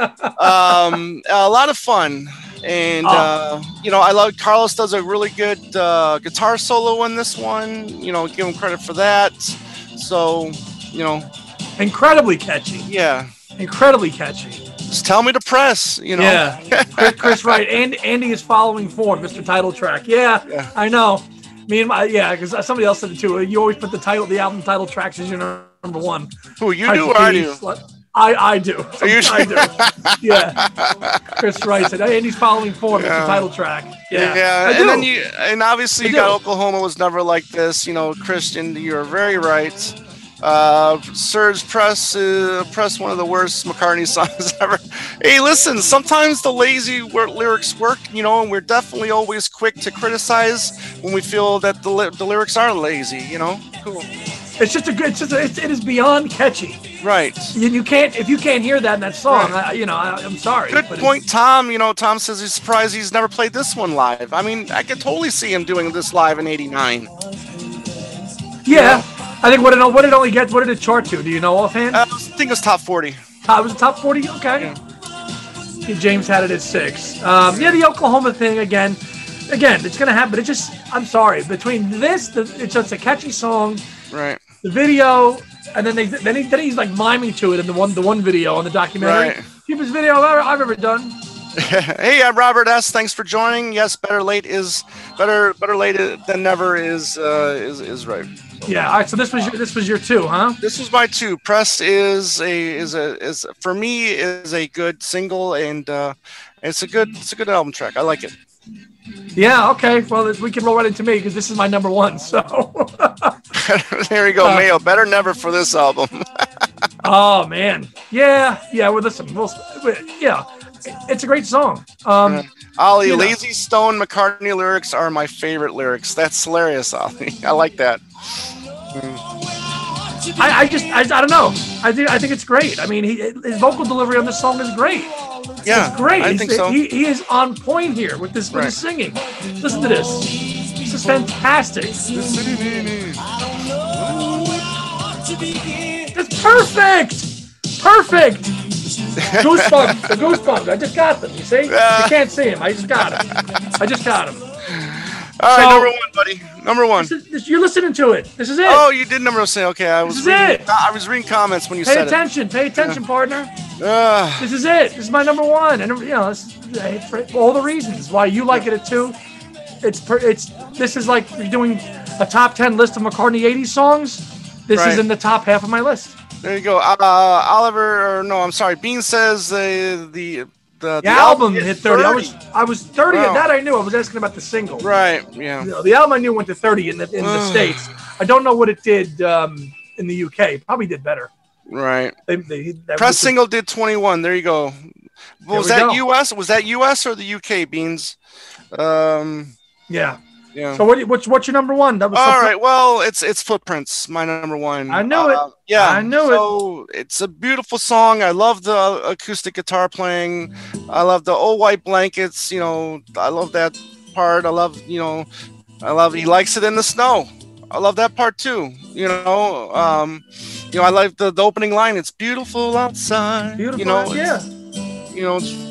um, a lot of fun. And, uh, you know, I love Carlos does a really good uh, guitar solo in this one. You know, give him credit for that. So, you know. Incredibly catchy. Yeah. Incredibly catchy. Just tell me to press, you know. Yeah. Chris, Chris Wright. And Andy is following forward, Mister Title Track. Yeah, yeah. I know. Me and my, yeah, because somebody else said it too. You always put the title, the album title tracks as your number one. Who, you do or I do? Slut. I, I do. I do. Yeah. Chris Wright said, hey, and he's following forward with yeah. the title track. Yeah. Yeah. And then you, and obviously I you do. got Oklahoma Was Never Like This. You know, Christian, you're very right. Uh, Serge Press, uh, Press, one of the worst McCartney songs ever. Hey, listen, sometimes the lazy word, lyrics work, you know, and we're definitely always quick to criticize when we feel that the, li- the lyrics are lazy, you know? Cool. It's just a good, it's just a, it's, it is beyond catchy. Right. You, you can't, if you can't hear that in that song, right. I, you know, I, I'm sorry. Good point, Tom. You know, Tom says he's surprised he's never played this one live. I mean, I could totally see him doing this live in eighty-nine. Yeah. You know? I think what it, what did it only get, what did it chart to? Do you know offhand? Uh, I think it was top forty. Uh, it was top forty? Okay. Yeah. James had it at six. Um, yeah, the Oklahoma thing, again, again, it's going to happen. It just, I'm sorry, between this, the, it's just a catchy song. Right. The video, and then they then, he, then he's like miming to it in the one the one video on the documentary. Right. Cheapest video I've ever, I've ever done. Hey, I'm Robert S. Thanks for joining. Yes, better late is better. Better late than never is uh, is is right. Yeah. All right. So this was your this was your two, huh? This was my two. Press is a is a is for me is a good single, and uh, it's a good it's a good album track. I like it. Yeah, okay. Well, we can roll right into me because this is my number one. So there you go, uh, Mayo. Better never for this album. Oh man, yeah, yeah. Well, listen, we'll, yeah, it's a great song. Um, uh, Ollie, you know. Lazy Stone McCartney lyrics are my favorite lyrics. That's hilarious, Ollie. I like that. Mm. I, I just, I, I don't know. I think, I think it's great. I mean, he, his vocal delivery on this song is great. Yeah, it's great. I He's, think so. He, he is on point here with this, with right. his singing. Listen to this. This is fantastic. It's perfect. Perfect. Goosebumps. The goosebumps. I just got them. You see? Uh, you can't see him. I just got him. I just got him. All right, so, number one, buddy. Number one. This is, this, you're listening to it. This is it. Oh, you did number one. Say, okay. I was this is reading, it. I was reading comments when you Pay said attention. it. Pay attention, yeah. partner. Uh, this is it. This is my number one, and you know, it's, for all the reasons why you like it at two. It's per, it's this is like you're doing a top ten list of McCartney eighties songs. This right. is in the top half of my list. There you go. Uh, Oliver, or no, I'm sorry. Bean says uh, the. The, the, the album, album hit thirty. thirty. I was I was thirty. Wow. That I knew. I was asking about the single. Right. Yeah. You know, the album I knew went to thirty in the in the States. I don't know what it did um, in the U K. Probably did better. Right. They, they, Press single did twenty-one. There you go. Well, was that go. U S? Was that U S or the U K, Beans? Um, yeah. Yeah. So what? What's what's your number one? That was all right. Well, it's it's Footprints, my number one. I knew uh, it. Yeah, I knew so it. It's a beautiful song. I love the acoustic guitar playing. I love the old white blankets. You know, I love that part. I love you know, I love he likes it in the snow. I love that part too. You know, um, you know, I like the, the opening line. It's beautiful outside. Beautiful. You know, yeah. You know. It's,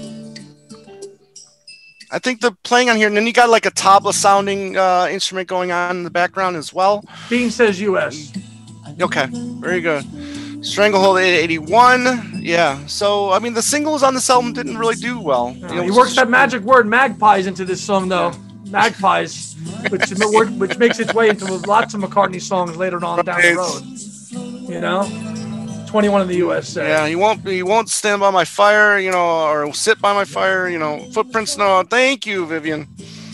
I think the playing on here, and then you got like a tabla sounding uh, instrument going on in the background as well. Bean says U S. Okay, very good. Stranglehold eight eighty-one. Yeah, so I mean the singles on this album didn't really do well. No, you know, he works that magic word magpies into this song though. Magpies, which which makes its way into lots of McCartney songs later on right. down the road. You know? twenty-one in the U S A. Yeah, he won't he won't stand by my fire, you know, or sit by my fire, you know. Footprints, no. Thank you, Vivian.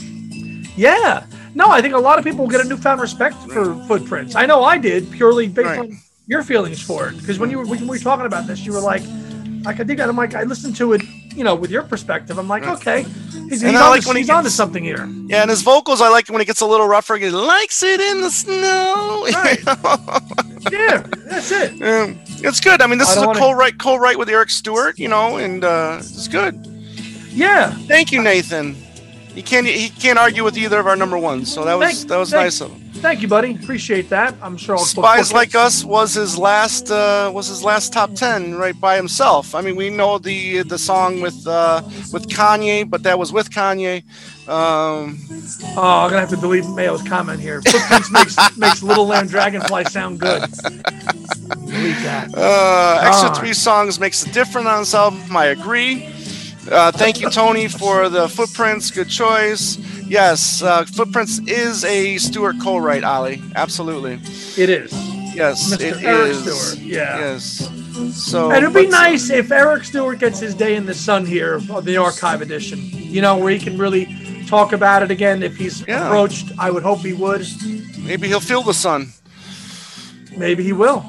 Yeah. No, I think a lot of people get a newfound respect for Footprints. I know I did, purely based right. on your feelings for it. Because when you were when we were talking about this, you were like, like I think I'm like I listened to it, you know, with your perspective. I'm like, right. okay, he's, he's, on, like to, he's gets, on to something here. Yeah, and his vocals, I like when it gets a little rougher. He likes it in the snow. Right. Yeah, that's it. Yeah. It's good. I mean, this I is a wanna... co-write, co-write with Eric Stewart, you know, and uh, it's good. Yeah. Thank you, Nathan. He can't he can't argue with either of our number ones, so that was thank, that was thank, nice of him. Thank you, buddy. Appreciate that. I'm sure. I'll Spies Like Us was his last uh, was his last top ten right by himself. I mean, we know the the song with uh, with Kanye, but that was with Kanye. Um, oh, I'm gonna have to delete Mayo's comment here. Footprints makes makes Little Lamb Dragonfly sound good. Delete that. Uh, extra oh. three songs makes a difference on this album. I agree. Uh, thank you, Tony, for the Footprints. Good choice. Yes, uh, Footprints is a Stewart co-write, Ali. Absolutely. It is. Yes, Mister it Eric is. Stewart. Yeah. Yes. So. And it'd be nice if Eric Stewart gets his day in the sun here of the archive edition. You know, where he can really talk about it again. If he's yeah. approached, I would hope he would. Maybe he'll feel the sun. Maybe he will.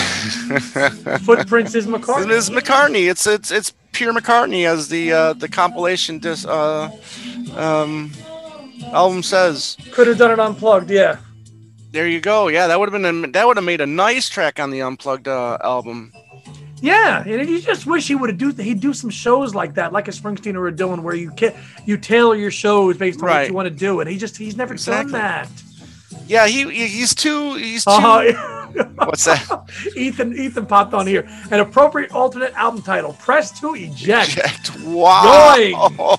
Footprints is McCartney. It is McCartney. It's it's it's pure McCartney, as the uh, the compilation disc, uh, um, album says. Could have done it unplugged, yeah. There you go. Yeah, that would have been a, that would have made a nice track on the unplugged uh, album. Yeah, and you just wish he would have do he'd do some shows like that, like a Springsteen or a Dylan, where you can, you tailor your shows based on right. what you want to do, and he just he's never exactly. done that. Yeah, he he's too he's too. Uh, What's that? Ethan Ethan popped on here. An appropriate alternate album title: Press to Eject. Eject. Wow.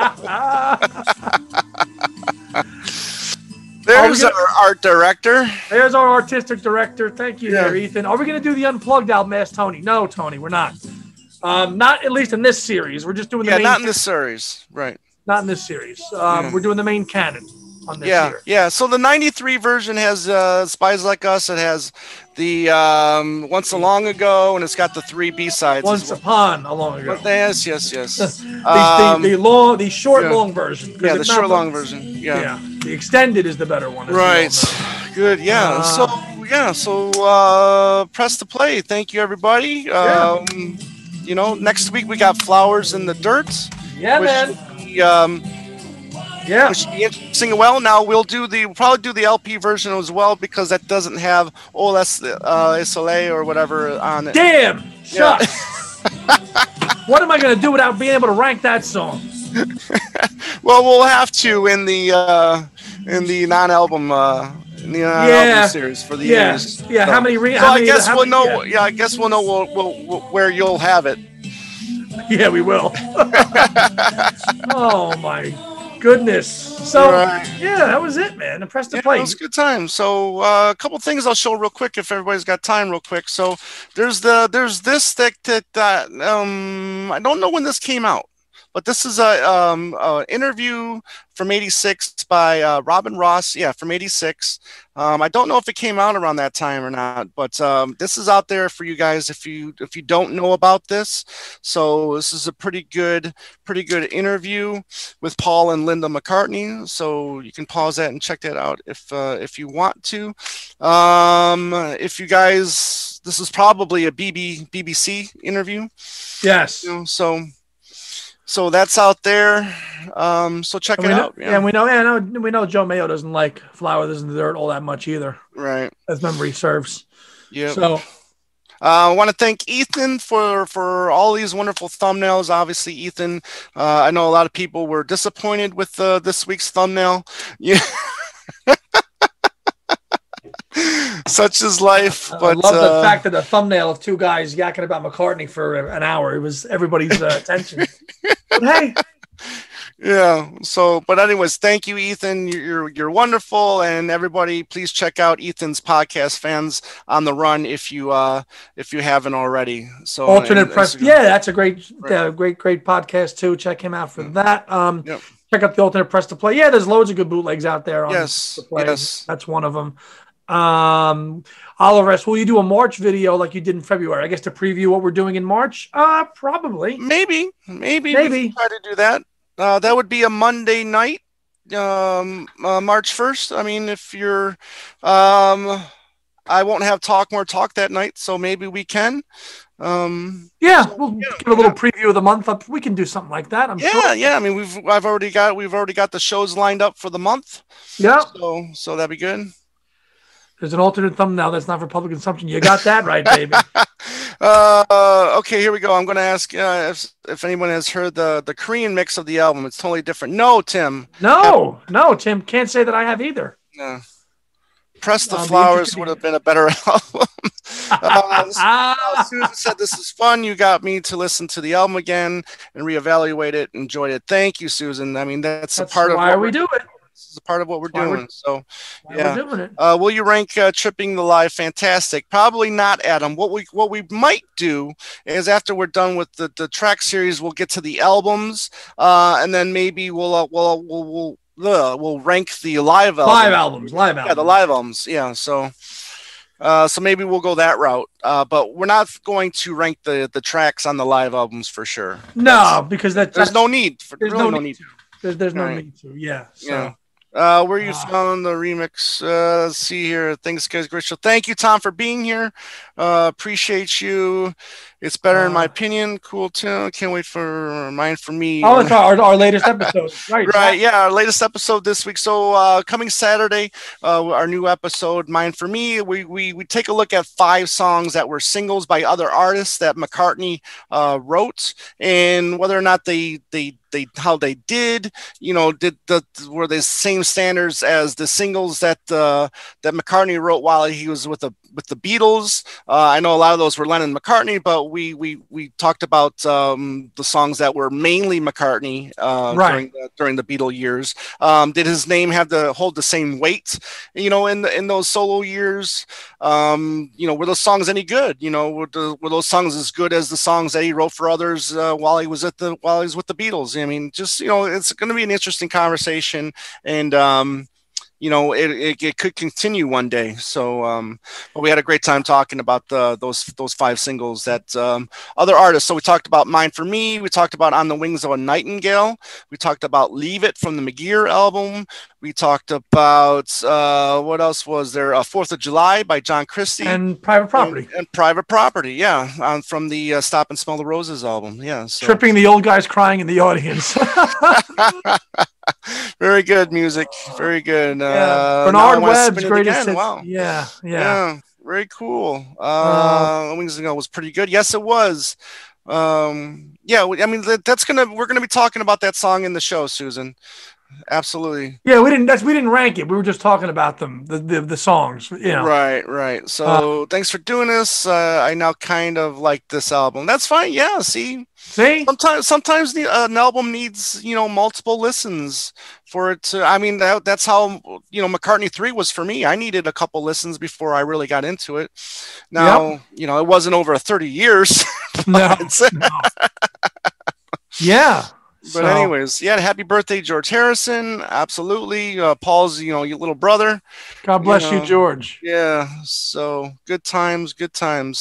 There's gonna, our art director. There's our artistic director. Thank you, yeah. there, Ethan. Are we going to do the unplugged album? Asked Tony. No, Tony, we're not. Um, not at least in this series. We're just doing the yeah, main. not in this series, right? Not in this series. Um, yeah. We're doing the main canon. On this yeah, year. yeah. So the ninety-three version has uh, Spies Like Us. It has the um, Once a Long Ago, and it's got the three B sides. Once well. Upon a long ago. Yes, yes, yes. the, um, the, the long, the short yeah. long version. Yeah, the short long version. Yeah. yeah, the extended is the better one. Right. Good. Yeah. Uh, so yeah. So uh, press to play. Thank you, everybody. Um, yeah. You know, next week we got Flowers in the Dirt. Yeah, man. We, um, Yeah, which should be interesting. Well, now we'll do the we'll probably do the L P version as well, because that doesn't have Oh Les uh, Soleil or whatever on it. Damn! Shut. Yeah. What am I going to do without being able to rank that song? Well, we'll have to in the uh, in the non-album uh, in the non-album yeah. series for the yeah. years. Yeah. So, How many? Re- so how I many, guess how we'll many, know. Yeah. yeah, I guess we'll know we'll, we'll, we'll, where you'll have it. Yeah, we will. Oh my goodness. So right. yeah, that was it, man. Impressed to yeah, play. It was a good time. So uh, a couple things I'll show real quick if everybody's got time, real quick. So there's the there's this that that uh, um I don't know when this came out, but this is a um a interview from eighty-six by uh, Robin Ross. Yeah, from eighty-six. Um, I don't know if it came out around that time or not, but um, this is out there for you guys if you if you don't know about this. So this is a pretty good pretty good interview with Paul and Linda McCartney. So you can pause that and check that out if uh, if you want to. Um, if you guys, this is probably a B B, B B C interview. Yes. You know, so. So that's out there. Um, so check and it know, out. Yeah, and we know, yeah, we know Joe Mayo doesn't like flowers in the dirt all that much either. Right. As memory serves. Yeah. So uh, I want to thank Ethan for, for all these wonderful thumbnails. Obviously, Ethan, uh, I know a lot of people were disappointed with uh, this week's thumbnail. Yeah. Such is life. But, I love the uh, fact that the thumbnail of two guys yakking about McCartney for an hour. It was everybody's uh, attention. But hey. Yeah. So, but anyways, thank you, Ethan. You're you're wonderful, and everybody, please check out Ethan's podcast, Fans on the Run, if you uh if you haven't already. So, alternate and, press, and, yeah, that's a great, right. uh, great, great podcast too. Check him out for yeah. that. Um, yep. Check out the alternate press to play. Yeah, there's loads of good bootlegs out there. On yes. the play. Yes. That's one of them. Um, Oliver, will you do a March video like you did in February? I guess to preview what we're doing in March. Uh, probably. Maybe. Maybe. Maybe. Try to do that. Uh, that would be a Monday night, um, uh, March first. I mean, if you're, um, I won't have Talk More Talk that night, so maybe we can. Um, yeah, so, we'll yeah, give a little yeah. preview of the month up. We can do something like that. I'm yeah, sure. yeah. I mean, we've I've already got we've already got the shows lined up for the month. Yeah. So so that'd be good. There's an alternate thumbnail that's not for public consumption. You got that right, baby. uh, okay, here we go. I'm going to ask uh, if if anyone has heard the the Korean mix of the album. It's totally different. No, Tim. No, yeah. no, Tim. Can't say that I have either. Yeah. Press the Flowers would have been a better album. uh, uh, Susan said, "This is fun. You got me to listen to the album again and reevaluate it. Enjoyed it. Thank you, Susan. I mean, that's, that's a part of why we do it. This is a part of what we're why doing. We're, so, yeah. We're doing it. Uh, will you rank uh, Tripping the Live? Fantastic. Probably not, Adam. What we what we might do is after we're done with the, the track series, we'll get to the albums, uh, and then maybe we'll uh, we'll we'll we'll, uh, we'll rank the live albums. Live albums. Live albums. Yeah, the live albums. Yeah. So. Uh, so maybe we'll go that route, uh, but we're not going to rank the, the tracks on the live albums for sure. No, that's, because that, there's that's, no need. For, there's really no, no need, need. to. There's, there's no right. need to. Yeah. So. Yeah. Uh, where you uh, found the remix? Uh, let's see here. Thanks, guys. Great show. Thank you, Tom, for being here. Uh, appreciate you. It's better uh, in my opinion. Cool too. Can't wait for mine for me. Oh, it's our, our latest episode. Right. Right. Yeah, our latest episode this week. So uh, coming Saturday, uh, our new episode, Mine for Me. We, we we take a look at five songs that were singles by other artists that McCartney uh, wrote, and whether or not they they. They, how they did, you know, did the were the same standards as the singles that uh, that McCartney wrote while he was with the with the Beatles. Uh, I know a lot of those were Lennon and McCartney, but we we we talked about um, the songs that were mainly McCartney uh, right. during the, during the Beatle years. Um, did his name have to hold the same weight, you know, in the, in those solo years? Um, you know, were those songs any good? You know, were, the, were those songs as good as the songs that he wrote for others uh, while he was at the while he was with the Beatles? I mean, just, you know, it's going to be an interesting conversation, and um, you know, it, it, it could continue one day. So, um, but we had a great time talking about the, those those five singles that um, other artists. So we talked about Mine for Me. We talked about On the Wings of a Nightingale. We talked about Leave It from the McGear album. We talked about uh, what else was there? Uh, Fourth of July by John Christie and Private Property and, and Private Property. Yeah, um, from the uh, Stop and Smell the Roses album. Yeah, so. Tripping the Old Guys Crying in the Audience. Very good music. Very good. Yeah. Uh, Bernard Webb's greatest hits. Wow. Yeah, yeah. Yeah. Very cool. Uh, uh, Wings of Go was pretty good. Yes, it was. Um, yeah, I mean, that, that's gonna we're gonna be talking about that song in the show, Susan. Absolutely. Yeah, we didn't. That's we didn't rank it. We were just talking about them, the the, the songs. You know. Right, right. So uh, thanks for doing this. Uh, I now kind of like this album. That's fine. Yeah. See. See. Sometimes, sometimes the, uh, an album needs, you know, multiple listens for it to. I mean, that, that's how, you know, McCartney three was for me. I needed a couple listens before I really got into it. Now, yep. you know, it wasn't over thirty years. No. no. Yeah. But so. anyways, yeah, happy birthday, George Harrison. Absolutely. Uh, Paul's, you know, your little brother. God bless you, you, know, George. Yeah. So good times, good times.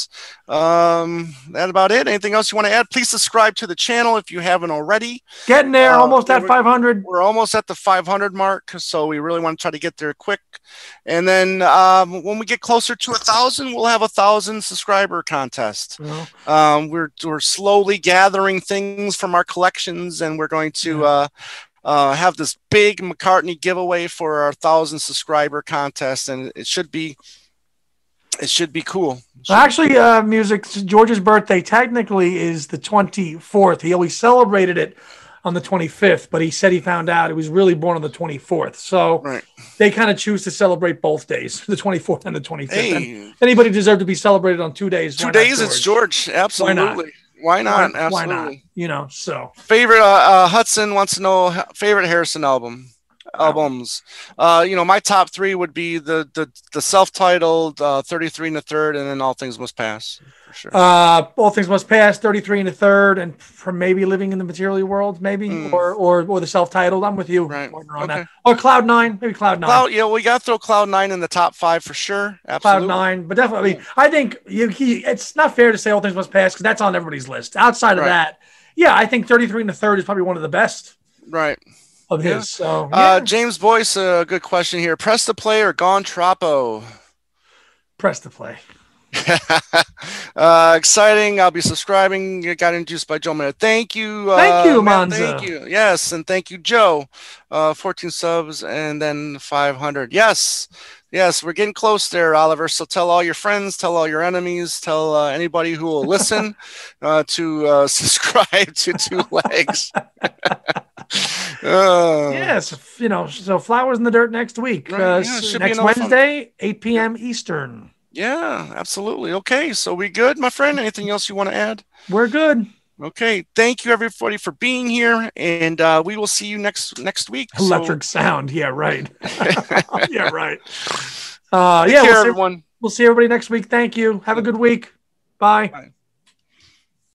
Um, that about it. Anything else you want to add? Please subscribe to the channel if you haven't already. Getting there, uh, almost at we're, five hundred. We're almost at the five hundred mark, so we really want to try to get there quick. And then um, when we get closer to a thousand, we'll have a thousand subscriber contest. Yeah. Um, we're we're slowly gathering things from our collections, and we're going to. Yeah. Uh, Uh, have this big McCartney giveaway for our thousand subscriber contest, and it should be it should be cool. Should Actually, be cool. Uh, music. George's birthday technically is the twenty-fourth. He always celebrated it on the twenty-fifth, but he said he found out he was really born on the twenty-fourth. So right. they kind of choose to celebrate both days, the twenty-fourth and the twenty-fifth. Hey. And anybody deserved to be celebrated on two days. Two days, George? It's George. Absolutely. Why not? Why not? Why, Absolutely. Why not? You know, so. Favorite, uh, uh, Hudson wants to know favorite Harrison album. Albums, uh, you know, my top three would be the the, the self-titled uh, thirty-three and a third, and then All Things Must Pass. For sure. Uh, All Things Must Pass, thirty-three and a third, and from maybe Living in the Material World, maybe, mm. or or or the self-titled. I'm with you, right? On okay. that. Or Cloud Nine, maybe Cloud Nine. Cloud, yeah, we got to throw Cloud Nine in the top five for sure. Absolutely. Cloud Nine, but definitely, I think you, he. It's not fair to say All Things Must Pass because that's on everybody's list. Outside of right. that, yeah, I think thirty-three and a third is probably one of the best. Right. Of his. Yeah. So, yeah. uh, James Boyce, a uh, good question here. Press to play or Gone Troppo? Press to play. uh, exciting. I'll be subscribing. Got introduced by Joe Mayer. Thank you. Uh, thank you, man, Monza. Thank you. Yes, and thank you, Joe. Uh, fourteen subs and then five hundred. Yes. Yes, we're getting close there, Oliver. So tell all your friends, tell all your enemies, tell uh, anybody who will listen uh, to uh, subscribe to Two Legs. uh, yes, you know, so Flowers in the Dirt next week. Right, uh, yeah, next Wednesday, fun. eight p.m. Eastern. Yeah, absolutely. Okay, so we good, my friend? Anything else you want to add? We're good. Okay, thank you everybody for being here, and uh, we will see you next next week. Electric so. sound, yeah, right. yeah, right. Uh, Take yeah, care, we'll see, everyone. We'll see everybody next week. Thank you. Have a good week. Bye. Bye.